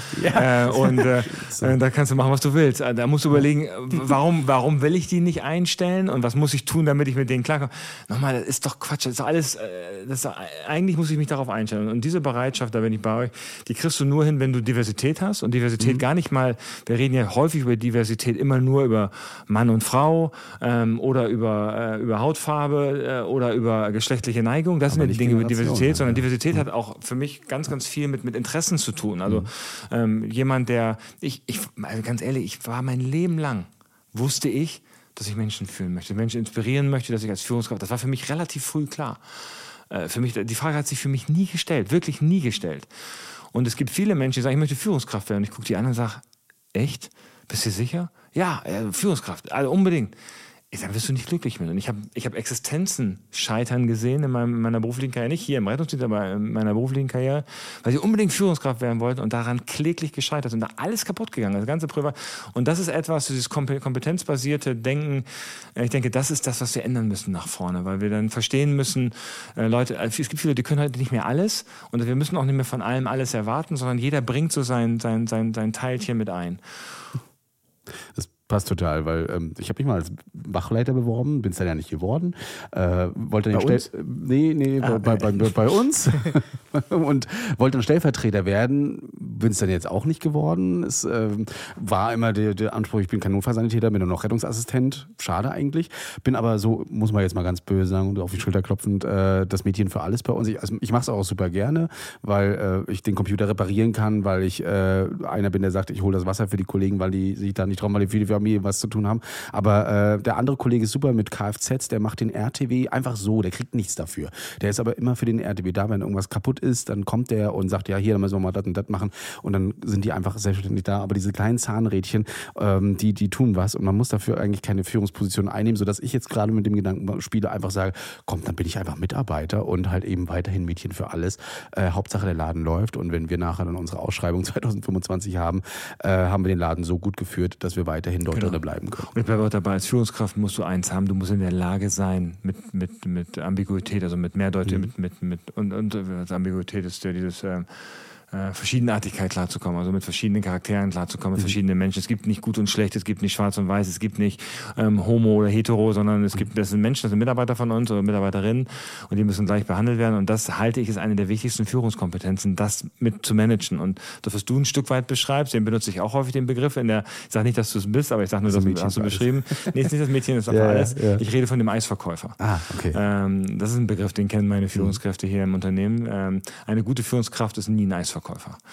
Da kannst du machen, was du willst. Da musst du überlegen, warum will ich die nicht einstellen und was muss ich tun, damit ich mit denen klarkomme. Nochmal, das ist doch Quatsch, das ist doch alles, eigentlich muss ich mich darauf einstellen. Und diese Bereitschaft, da bin ich bei euch, die kriegst du nur hin, wenn du Diversität hast. Und Diversität gar nicht mal, wir reden ja häufig über Diversität immer nur über Mann und Frau oder über Hautfarbe oder über geschlechtliche Neigung. Das sind ja die Dinge über Diversität, sondern Diversität hat auch für mich ganz, ganz viel mit Interessen zu tun. Also jemand, der, also ganz ehrlich, ich war mein Leben lang, wusste ich, dass ich Menschen fühlen möchte, Menschen inspirieren möchte, dass ich als Führungskraft, das war für mich relativ früh klar. Die Frage hat sich für mich nie gestellt, wirklich nie gestellt. Und es gibt viele Menschen, die sagen, ich möchte Führungskraft werden. Und ich gucke die an und sage, echt? Bist du sicher? Ja, Führungskraft, also unbedingt. Dann wirst du nicht glücklich mit. Und ich hab Existenzen scheitern gesehen in meiner beruflichen Karriere, nicht hier im Rettungsdienst, aber in meiner beruflichen Karriere, weil sie unbedingt Führungskraft werden wollten und daran kläglich gescheitert sind. Da alles kaputt gegangen, das ganze Privat. Und das ist etwas, dieses kompetenzbasierte Denken, ich denke, das ist das, was wir ändern müssen nach vorne, weil wir dann verstehen müssen, Leute, es gibt viele, die können heute nicht mehr alles und wir müssen auch nicht mehr von allem alles erwarten, sondern jeder bringt so sein Teilchen mit ein. Das passt total, weil ich habe mich mal als Wachleiter beworben, bin es dann ja nicht geworden. Wollte dann bei uns und wollte dann Stellvertreter werden, bin es dann jetzt auch nicht geworden. Es war immer der Anspruch, ich bin kein Notfallsanitäter, bin nur noch Rettungsassistent, schade eigentlich. Bin aber so, muss man jetzt mal ganz böse sagen und auf die Schulter klopfend, das Mädchen für alles bei uns. Ich mache es auch super gerne, weil ich den Computer reparieren kann, weil ich einer bin, der sagt, ich hole das Wasser für die Kollegen, weil die sich da nicht trauen, weil die viele Familie was zu tun haben. Aber der andere Kollege ist super mit Kfz, der macht den RTW einfach so, der kriegt nichts dafür. Der ist aber immer für den RTW da, wenn irgendwas kaputt ist, dann kommt der und sagt, ja, hier, dann müssen wir mal das und das machen und dann sind die einfach selbstverständlich da. Aber diese kleinen Zahnrädchen, die tun was und man muss dafür eigentlich keine Führungsposition einnehmen, sodass ich jetzt gerade mit dem Gedanken spiele, einfach sage, komm, dann bin ich einfach Mitarbeiter und halt eben weiterhin Mädchen für alles. Hauptsache der Laden läuft und wenn wir nachher dann unsere Ausschreibung 2025 haben, haben wir den Laden so gut geführt, dass wir weiterhin dort drin bleiben können. Und ich bleibe auch dabei, als Führungskraft musst du eins haben, du musst in der Lage sein, mit Ambiguität, also mit Mehrdeutigkeit, und Ambiguität ist ja dieses Verschiedenartigkeit klarzukommen, also mit verschiedenen Charakteren klarzukommen, mit verschiedenen Menschen. Es gibt nicht gut und schlecht, es gibt nicht schwarz und weiß, es gibt nicht homo oder hetero, sondern das sind Menschen, das sind Mitarbeiter von uns oder Mitarbeiterinnen und die müssen gleich behandelt werden und das halte ich ist eine der wichtigsten Führungskompetenzen, das mit zu managen und das, was du ein Stück weit beschreibst, den benutze ich auch häufig den Begriff ich sage nicht, dass du es bist, aber ich sage nur, das hast du beschrieben. Nee, ist nicht das Mädchen, das ist doch alles. Ja. Ich rede von dem Eisverkäufer. Okay. Das ist ein Begriff, den kennen meine Führungskräfte hier im Unternehmen. Eine gute Führungskraft ist nie ein Eisverkäufer.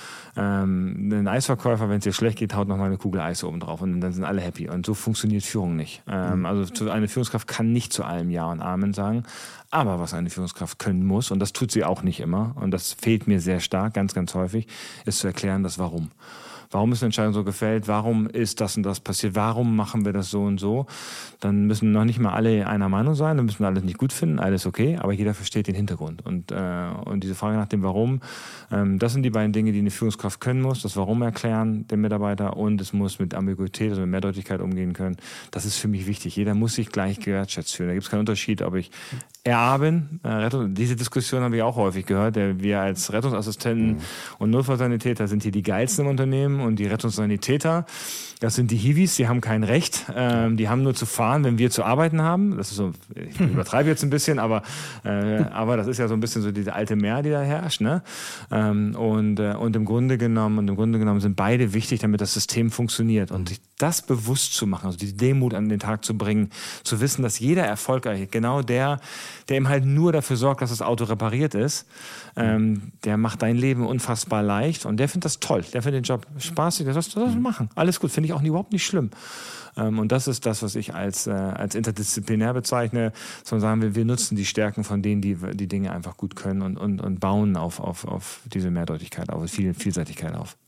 Ein Eisverkäufer, wenn es dir schlecht geht, haut nochmal eine Kugel Eis oben drauf und dann sind alle happy. Und so funktioniert Führung nicht. Also eine Führungskraft kann nicht zu allem Ja und Amen sagen. Aber was eine Führungskraft können muss, und das tut sie auch nicht immer, und das fehlt mir sehr stark, ganz, ganz häufig, ist zu erklären, das Warum. Warum ist eine Entscheidung so gefällt? Warum ist das und das passiert? Warum machen wir das so und so? Dann müssen noch nicht mal alle einer Meinung sein, dann müssen wir alles nicht gut finden, alles okay, aber jeder versteht den Hintergrund. Und diese Frage nach dem Warum, das sind die beiden Dinge, die eine Führungskraft können muss. Das Warum erklären dem Mitarbeiter und es muss mit Ambiguität, also mit Mehrdeutigkeit umgehen können. Das ist für mich wichtig. Jeder muss sich gleich gewertschätzt fühlen. Da gibt es keinen Unterschied, ob ich RA bin. Diese Diskussion habe ich auch häufig gehört. Wir als Rettungsassistenten und Notfallsanitäter sind hier die geilsten im Unternehmen und die Rettungssanitäter, das sind die Hiwis, die haben kein Recht. Die haben nur zu fahren, wenn wir zu arbeiten haben. Das ist so, ich übertreibe jetzt ein bisschen, aber das ist ja so ein bisschen so diese alte Mehr, die da herrscht. Ne? Und im Grunde genommen sind beide wichtig, damit das System funktioniert. Und sich das bewusst zu machen, also die Demut an den Tag zu bringen, zu wissen, dass jeder erfolgreich, genau der eben halt nur dafür sorgt, dass das Auto repariert ist, der macht dein Leben unfassbar leicht und der findet das toll, der findet den Job spaßig, der soll das machen. Alles gut, finde ich auch überhaupt nicht schlimm. Und das ist das, was ich als interdisziplinär bezeichne, sondern sagen wir nutzen die Stärken von denen, die die Dinge einfach gut können und bauen auf diese Mehrdeutigkeit, auf Vielseitigkeit auf.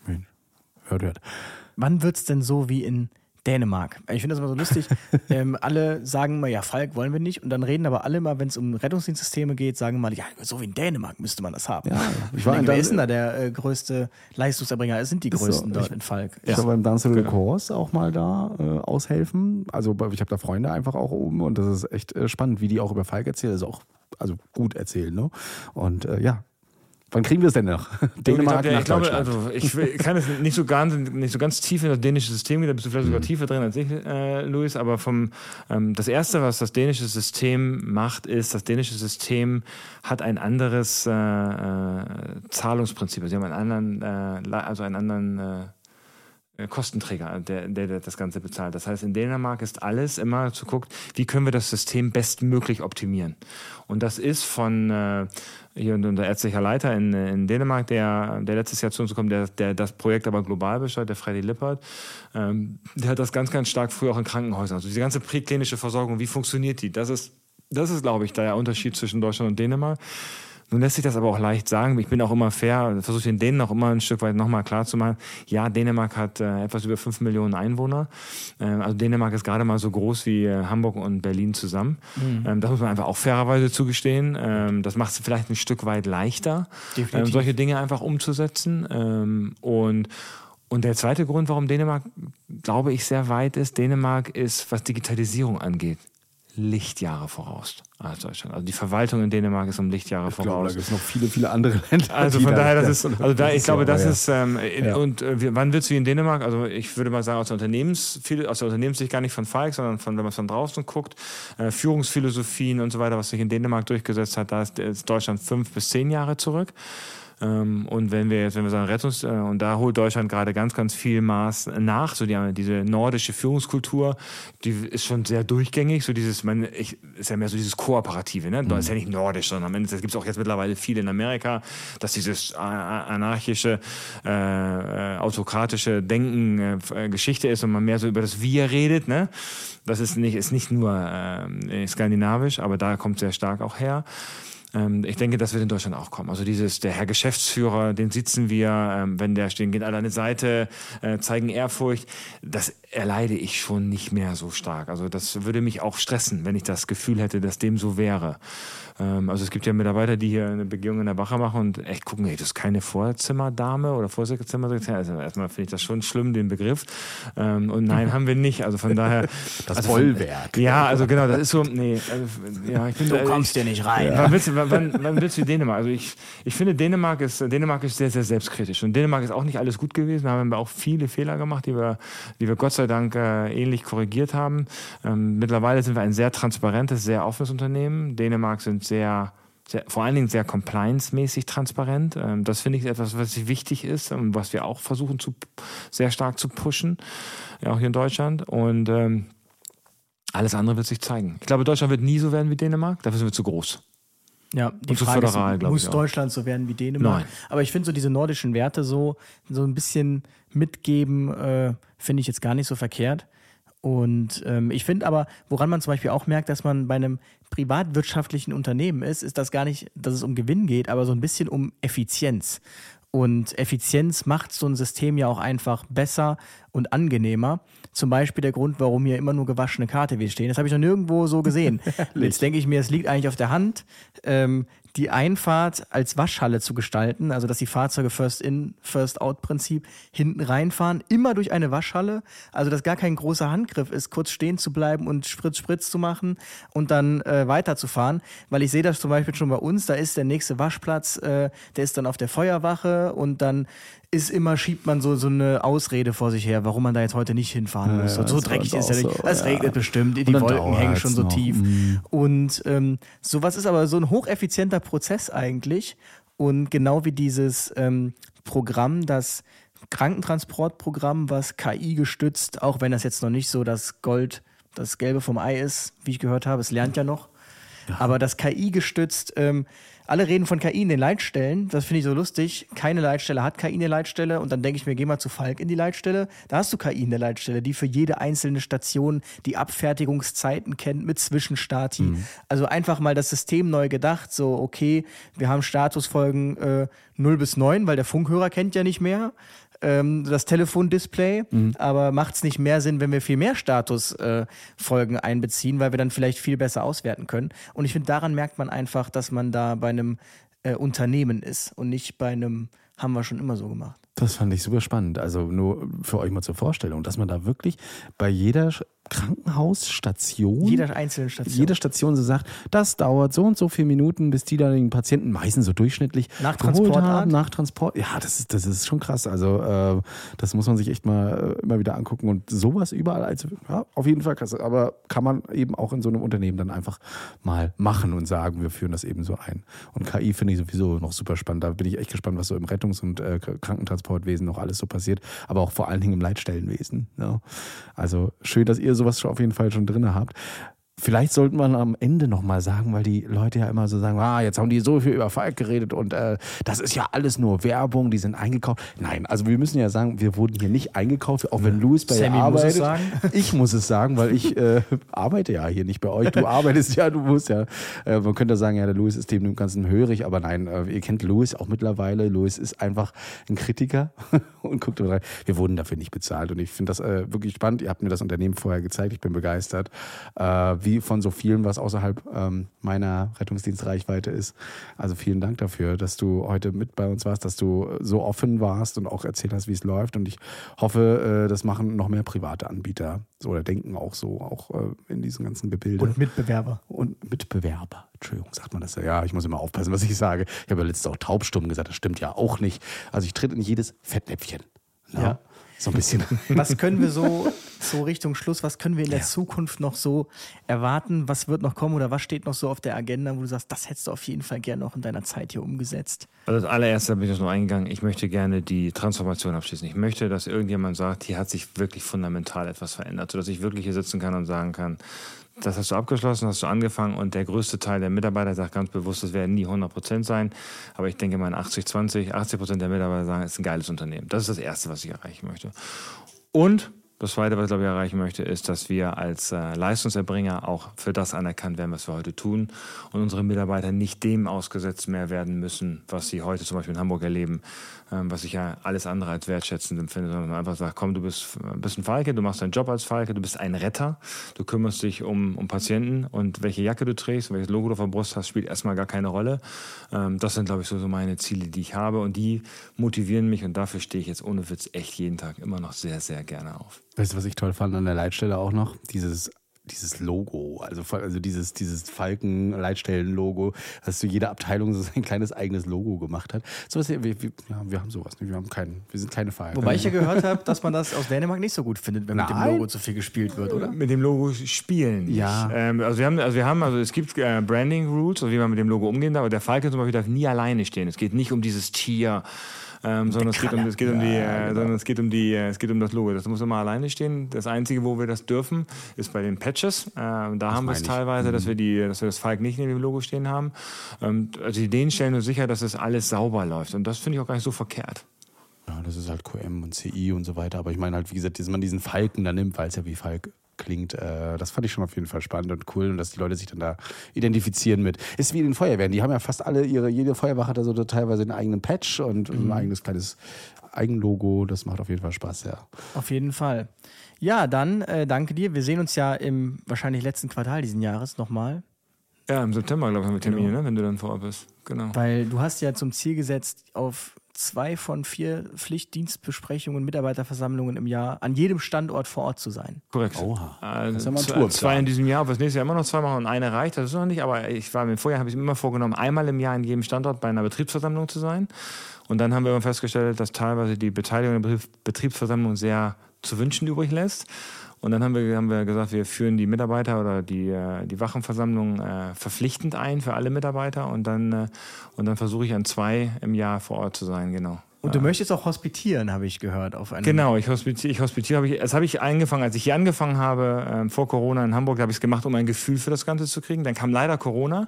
Hört. Wann wird es denn so wie in Dänemark? Ich finde das immer so lustig. Alle sagen mal, ja, Falk wollen wir nicht. Und dann reden aber alle mal, wenn es um Rettungsdienstsysteme geht, sagen mal, ja, so wie in Dänemark müsste man das haben. Ja. Wer ist denn da der größte Leistungserbringer? Es sind die größten dort in Falk. Ich war beim Dance de Course auch mal da aushelfen. Also ich habe da Freunde einfach auch oben und das ist echt spannend, wie die auch über Falk erzählen. Also auch gut erzählen. Ne? Und wann kriegen wir es denn noch? Dänemark nach Deutschland. Ich kann es nicht so ganz tief in das dänische System gehen, da bist du vielleicht sogar tiefer drin als ich, Luis, aber das Erste, was das dänische System macht, ist, das dänische System hat ein anderes Zahlungsprinzip. Sie haben einen anderen Kostenträger, der das Ganze bezahlt. Das heißt, in Dänemark ist alles immer zu gucken, wie können wir das System bestmöglich optimieren. Und das ist von hier unser ärztlicher Leiter in Dänemark, der letztes Jahr zu uns kommt, der das Projekt aber global besteuert, der Freddy Lippert, der hat das ganz, ganz stark früher auch in Krankenhäusern. Also diese ganze präklinische Versorgung, wie funktioniert die? Das ist, glaube ich, der Unterschied zwischen Deutschland und Dänemark. Nun lässt sich das aber auch leicht sagen. Ich bin auch immer fair, versuche den Dänen auch immer ein Stück weit nochmal klar zu machen. Ja, Dänemark hat etwas über 5 Millionen Einwohner. Also Dänemark ist gerade mal so groß wie Hamburg und Berlin zusammen. Das muss man einfach auch fairerweise zugestehen. Das macht es vielleicht ein Stück weit leichter, solche Dinge einfach umzusetzen. Und der zweite Grund, warum Dänemark, glaube ich, sehr weit ist, Dänemark ist, was Digitalisierung angeht, Lichtjahre voraus als Deutschland. Also die Verwaltung in Dänemark ist um Lichtjahre voraus. Ich glaube, da gibt es noch viele, viele andere Länder. Also von daher, wann wird es wie in Dänemark? Also ich würde mal sagen, aus der Unternehmenssicht gar nicht von Falk, sondern wenn man es von draußen guckt, Führungsphilosophien und so weiter, was sich in Dänemark durchgesetzt hat, da ist Deutschland 5 bis 10 Jahre zurück. Und wenn wir sagen und da holt Deutschland gerade ganz, ganz viel Maß nach, so diese nordische Führungskultur, die ist schon sehr durchgängig, so ist ja mehr so dieses Kooperative, ne? Das ist ja nicht nordisch, sondern am Ende gibt es auch jetzt mittlerweile viel in Amerika, dass dieses anarchische, autokratische Denken Geschichte ist und man mehr so über das Wir redet, ne? Das ist nicht nur skandinavisch, aber da kommt sehr stark auch her. Ich denke, das wird in Deutschland auch kommen. Also der Herr Geschäftsführer, den sitzen wir, wenn der stehen, gehen alle an die Seite, zeigen Ehrfurcht. Das erleide ich schon nicht mehr so stark. Also das würde mich auch stressen, wenn ich das Gefühl hätte, dass dem so wäre. Also es gibt ja Mitarbeiter, die hier eine Begehung in der Wache machen und echt gucken, hey, das ist keine Vorzimmerdame oder Vorzimmersekretär. Also erstmal finde ich das schon schlimm, den Begriff. Und nein, haben wir nicht. Also von daher... Das Bollwerk. Ja, also genau, das ist so... ich finde, du kommst hier nicht rein. Wann willst du Dänemark? Also ich finde, Dänemark ist sehr, sehr selbstkritisch. Und Dänemark ist auch nicht alles gut gewesen. Da haben wir auch viele Fehler gemacht, die wir Gott sei Dank ähnlich korrigiert haben. Mittlerweile sind wir ein sehr transparentes, sehr offenes Unternehmen. Dänemark sind vor allen Dingen sehr compliance-mäßig transparent. Das finde ich etwas, was wichtig ist und was wir auch versuchen sehr stark zu pushen, ja, auch hier in Deutschland. Und alles andere wird sich zeigen. Ich glaube, Deutschland wird nie so werden wie Dänemark. Dafür sind wir zu groß. Ja, die Frage ist, muss Deutschland so werden wie Dänemark? Nein. Aber ich finde so diese nordischen Werte so ein bisschen mitgeben, finde ich jetzt gar nicht so verkehrt. Und ich finde aber, woran man zum Beispiel auch merkt, dass man bei einem privatwirtschaftlichen Unternehmen ist das gar nicht, dass es um Gewinn geht, aber so ein bisschen um Effizienz. Und Effizienz macht so ein System ja auch einfach besser und angenehmer. Zum Beispiel der Grund, warum hier immer nur gewaschene KTWs stehen. Das habe ich noch nirgendwo so gesehen. Jetzt denke ich mir, es liegt eigentlich auf der Hand, die Einfahrt als Waschhalle zu gestalten, also dass die Fahrzeuge First-in, First-out-Prinzip hinten reinfahren, immer durch eine Waschhalle, also dass gar kein großer Handgriff ist, kurz stehen zu bleiben und Spritz zu machen und dann weiterzufahren, weil ich sehe das zum Beispiel schon bei uns, da ist der nächste Waschplatz, der ist dann auf der Feuerwache und dann schiebt man so eine Ausrede vor sich her, warum man da jetzt heute nicht hinfahren muss. So dreckig ist ja nicht. Es regnet bestimmt, die Wolken hängen schon so tief. Und sowas ist aber so ein hocheffizienter Prozess eigentlich. Und genau wie dieses Programm, das Krankentransportprogramm, was KI gestützt, auch wenn das jetzt noch nicht so das Gelbe vom Ei ist, wie ich gehört habe, es lernt ja noch. Ja. Aber das KI gestützt, alle reden von KI in den Leitstellen, das finde ich so lustig. Keine Leitstelle hat KI in der Leitstelle und dann denke ich mir, geh mal zu Falk in die Leitstelle. Da hast du KI in der Leitstelle, die für jede einzelne Station die Abfertigungszeiten kennt mit Zwischenstati. Also einfach mal das System neu gedacht, so okay, wir haben Statusfolgen 0 bis 9, weil der Funkhörer kennt ja nicht mehr das Telefondisplay, aber macht es nicht mehr Sinn, wenn wir viel mehr Statusfolgen einbeziehen, weil wir dann vielleicht viel besser auswerten können. Und ich finde, daran merkt man einfach, dass man da bei einem Unternehmen ist und nicht bei einem, haben wir schon immer so gemacht. Das fand ich super spannend. Also nur für euch mal zur Vorstellung, dass man da wirklich bei jeder Krankenhausstation, jede Station so sagt, das dauert so und so viele Minuten, bis die da den Patienten meistens so durchschnittlich nach Transport. Ja, das ist schon krass. Also das muss man sich echt mal immer wieder angucken und sowas überall, also ja, auf jeden Fall krass. Aber kann man eben auch in so einem Unternehmen dann einfach mal machen und sagen, wir führen das eben so ein. Und KI finde ich sowieso noch super spannend. Da bin ich echt gespannt, was so im Rettungs- und Krankentransportwesen noch alles so passiert, aber auch vor allen Dingen im Leitstellenwesen. Ja. Also schön, dass ihr sowas auf jeden Fall schon drin habt. Vielleicht sollten wir am Ende nochmal sagen, weil die Leute ja immer so sagen, jetzt haben die so viel über Falk geredet und das ist ja alles nur Werbung, die sind eingekauft. Nein, also wir müssen ja sagen, wir wurden hier nicht eingekauft, auch wenn Louis bei ihr arbeitet. Muss es sagen. Ich muss es sagen, weil ich arbeite ja hier nicht bei euch. Du arbeitest ja, du musst ja. Man könnte sagen, ja, der Louis ist dem Ganzen hörig, aber nein, ihr kennt Louis auch mittlerweile. Louis ist einfach ein Kritiker und guckt rein. Wir wurden dafür nicht bezahlt und ich finde das wirklich spannend. Ihr habt mir das Unternehmen vorher gezeigt, ich bin begeistert. Wie von so vielen, was außerhalb meiner Rettungsdienstreichweite ist. Also vielen Dank dafür, dass du heute mit bei uns warst, dass du so offen warst und auch erzählt hast, wie es läuft. Und ich hoffe, das machen noch mehr private Anbieter so oder denken auch so, auch in diesem ganzen Gebilde. Und Mitbewerber. Entschuldigung, sagt man das ja? Ja, ich muss immer aufpassen, was ich sage. Ich habe ja letztens auch taubstumm gesagt, das stimmt ja auch nicht. Also ich tritt in jedes Fettnäpfchen. Ja. So ein bisschen. Was können wir so Richtung Schluss, was können wir in der Zukunft noch so erwarten? Was wird noch kommen oder was steht noch so auf der Agenda, wo du sagst, das hättest du auf jeden Fall gerne noch in deiner Zeit hier umgesetzt? Also als allererster bin ich noch eingegangen, ich möchte gerne die Transformation abschließen. Ich möchte, dass irgendjemand sagt, hier hat sich wirklich fundamental etwas verändert, sodass ich wirklich hier sitzen kann und sagen kann, das hast du abgeschlossen, hast du angefangen und der größte Teil der Mitarbeiter sagt ganz bewusst, es werden nie 100% sein, aber ich denke mal in 80% der Mitarbeiter sagen, es ist ein geiles Unternehmen. Das ist das Erste, was ich erreichen möchte. Und das Zweite, was ich glaube ich erreichen möchte, ist, dass wir als Leistungserbringer auch für das anerkannt werden, was wir heute tun und unsere Mitarbeiter nicht dem ausgesetzt mehr werden müssen, was sie heute zum Beispiel in Hamburg erleben, was ich ja alles andere als wertschätzend empfinde, sondern man einfach sagt, komm, du bist ein Falke, du machst deinen Job als Falke, du bist ein Retter, du kümmerst dich um Patienten und welche Jacke du trägst, welches Logo du auf der Brust hast, spielt erstmal gar keine Rolle. Das sind, glaube ich, so meine Ziele, die ich habe und die motivieren mich und dafür stehe ich jetzt ohne Witz echt jeden Tag immer noch sehr, sehr gerne auf. Weißt du, was ich toll fand an der Leitstelle auch noch? Dieses Logo, also dieses Falken-Leitstellen-Logo, dass so jede Abteilung so sein kleines eigenes Logo gemacht hat. So was, wir haben sowas nicht, wir sind keine Falken. Wobei ich ja gehört habe, dass man das aus Dänemark nicht so gut findet, wenn mit dem Logo zu viel gespielt wird, oder? Mit dem Logo spielen nicht. Ja. Es gibt Branding Rules, also wie man mit dem Logo umgehen darf, aber der Falke zum Beispiel darf nie alleine stehen. Es geht nicht um dieses Tier, sondern es geht um das Logo. Das muss immer alleine stehen. Das Einzige, wo wir das dürfen, ist bei den Patches. Da haben wir es teilweise, dass wir das Falk nicht neben dem Logo stehen haben. Also die Ideen stellen nur sicher, dass es alles sauber läuft. Und das finde ich auch gar nicht so verkehrt. Ja, das ist halt QM und CI und so weiter. Aber ich meine halt, wie gesagt, dass man diesen Falken da nimmt, weil es ja wie Falk klingt. Das fand ich schon auf jeden Fall spannend und cool und dass die Leute sich dann da identifizieren mit. Ist wie in den Feuerwehren. Die haben ja fast alle jede Feuerwache hat da so teilweise einen eigenen Patch und ein eigenes kleines Eigenlogo. Das macht auf jeden Fall Spaß, ja. Auf jeden Fall. Ja, dann danke dir. Wir sehen uns ja im wahrscheinlich letzten Quartal diesen Jahres nochmal. Ja, im September, glaube ich, haben wir Termine, ne, wenn du dann vor Ort bist. Genau. Weil du hast ja zum Ziel gesetzt, auf 2 von 4 Pflichtdienstbesprechungen, Mitarbeiterversammlungen im Jahr an jedem Standort vor Ort zu sein. Korrekt. Oha. Also das ist ja mal ein Tourplan. 2 in diesem Jahr, aber das nächste Jahr immer noch 2 machen und eine reicht, das ist noch nicht, aber im Vorjahr habe ich mir immer vorgenommen, einmal im Jahr an jedem Standort bei einer Betriebsversammlung zu sein. Und dann haben wir festgestellt, dass teilweise die Beteiligung in der Betriebsversammlung sehr zu wünschen übrig lässt. Und dann haben wir gesagt, wir führen die Mitarbeiter oder die Wachenversammlung verpflichtend ein für alle Mitarbeiter und dann versuche ich an 2 im Jahr vor Ort zu sein, genau. Und du möchtest auch hospitieren, habe ich gehört. Auf einem Genau, ich hospitiere. Das habe ich angefangen, als ich hier angefangen habe, vor Corona in Hamburg, habe ich es gemacht, um ein Gefühl für das Ganze zu kriegen. Dann kam leider Corona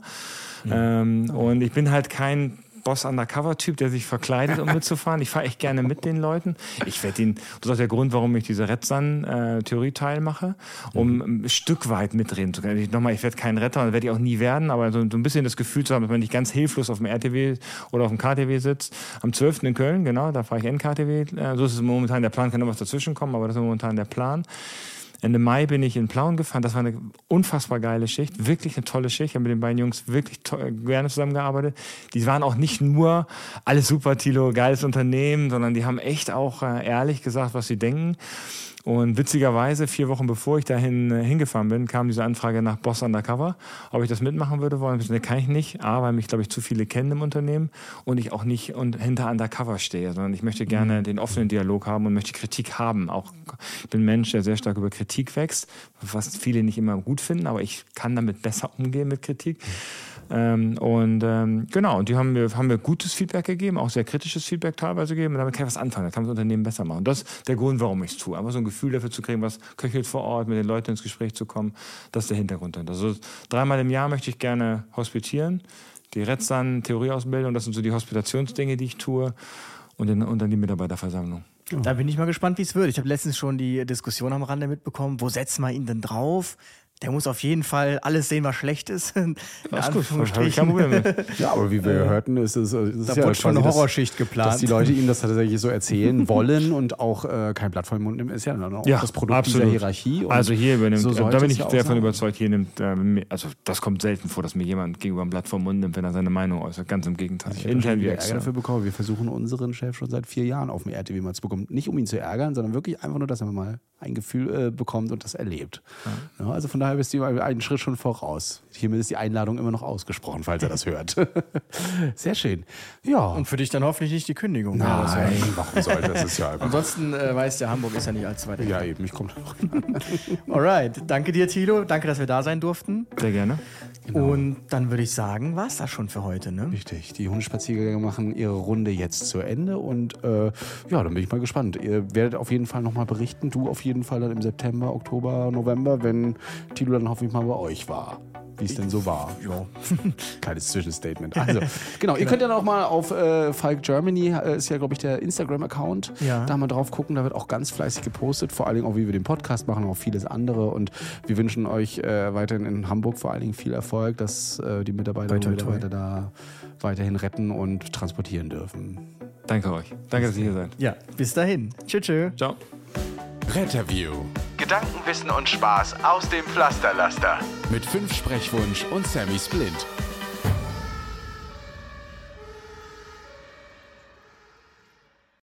und ich bin halt kein Boss-Undercover-Typ, der sich verkleidet, um mitzufahren. Ich fahre echt gerne mit den Leuten. Das ist auch der Grund, warum ich diese Red-Sun-Theorie-Teil mache, um ein Stück weit mitreden zu können. Ich werde kein Retter, das werde ich auch nie werden, aber so ein bisschen das Gefühl zu haben, dass man nicht ganz hilflos auf dem RTW oder auf dem KTW sitzt. Am 12. in Köln, genau, da fahre ich NKTW. So ist es momentan der Plan, kann noch was dazwischen kommen, aber das ist momentan der Plan. Ende Mai bin ich in Plauen gefahren. Das war eine unfassbar geile Schicht. Wirklich eine tolle Schicht. Ich habe mit den beiden Jungs wirklich gerne zusammengearbeitet. Die waren auch nicht nur alles super, Thilo, geiles Unternehmen, sondern die haben echt auch ehrlich gesagt, was sie denken. Und witzigerweise, 4 Wochen bevor ich dahin hingefahren bin, kam diese Anfrage nach Boss Undercover, ob ich das mitmachen würde wollen. Ne, kann ich nicht. A, weil mich, glaube ich, zu viele kennen im Unternehmen und ich auch nicht hinter Undercover stehe, sondern ich möchte gerne den offenen Dialog haben und möchte Kritik haben. Auch ich bin ein Mensch, der sehr stark über Kritik wächst, was viele nicht immer gut finden, aber ich kann damit besser umgehen mit Kritik. Genau, und die haben mir gutes Feedback gegeben, auch sehr kritisches Feedback teilweise gegeben. Und damit kann ich was anfangen, da kann man das Unternehmen besser machen. Und das ist der Grund, warum ich es tue. Einfach so ein Gefühl dafür zu kriegen, was köchelt vor Ort, mit den Leuten ins Gespräch zu kommen. Das ist der Hintergrund. Also 3-mal im Jahr möchte ich gerne hospitieren. Die Red Sun Theorieausbildung, das sind so die Hospitationsdinge, die ich tue. Und dann die Mitarbeiterversammlung. Da bin ich mal gespannt, wie es wird. Ich habe letztens schon die Diskussion am Rande mitbekommen. Wo setzt man ihn denn drauf? Der muss auf jeden Fall alles sehen, was schlecht ist. Das ist gut, habe ich kein Problem mit. Ja, aber wie wir hörten, ist es da ja wurde schon eine Horrorschicht geplant. Dass die Leute ihm das tatsächlich so erzählen wollen und auch kein Blatt vor den Mund nehmen, ist ja dann auch das Produkt dieser Hierarchie. Und also hier übernimmt, so da bin ich sehr davon überzeugt, hier nimmt, also das kommt selten vor, dass mir jemand gegenüber ein Blatt vor den Mund nimmt, wenn er seine Meinung äußert. Ganz im Gegenteil. Ich habe Ärger dafür bekommen. Wir versuchen unseren Chef schon seit 4 Jahren auf dem RTW mal zu bekommen. Nicht um ihn zu ärgern, sondern wirklich einfach nur, dass er mal ein Gefühl bekommt und das erlebt. Ja, also von daher bist du einen Schritt schon voraus. Hiermit ist die Einladung immer noch ausgesprochen, falls er das hört. Sehr schön. Ja. Und für dich dann hoffentlich nicht die Kündigung. Nein, warum sollte das? Ist ja einfach. Ansonsten weißt du, Hamburg ist ja nicht allzu weit weg. Ja, eben, ich komme noch. Alright, danke dir, Thilo. Danke, dass wir da sein durften. Sehr gerne. Genau. Und dann würde ich sagen, war es das schon für heute, ne? Richtig. Die Hundespaziergänge machen ihre Runde jetzt zu Ende und ja, dann bin ich mal gespannt. Ihr werdet auf jeden Fall nochmal berichten. Du auf jeden Fall dann im September, Oktober, November, wenn Thilo dann hoffentlich mal bei euch war. Wie es denn so war. Ja. Kleines Zwischenstatement. Also, genau, ihr könnt ja noch mal auf Falk Germany, ist ja, glaube ich, der Instagram-Account, da mal drauf gucken. Da wird auch ganz fleißig gepostet, vor allen Dingen auch, wie wir den Podcast machen, auch vieles andere. Und wir wünschen euch weiterhin in Hamburg vor allen Dingen viel Erfolg, dass die Mitarbeiterinnen und Mitarbeiter da weiterhin retten und transportieren dürfen. Danke euch. Danke, dass ihr hier seid. Ja, bis dahin. Tschüss. Ciao. Retterview. Gedanken, Wissen und Spaß aus dem Pflasterlaster. Mit 5 Sprechwunsch und Sammy Splint.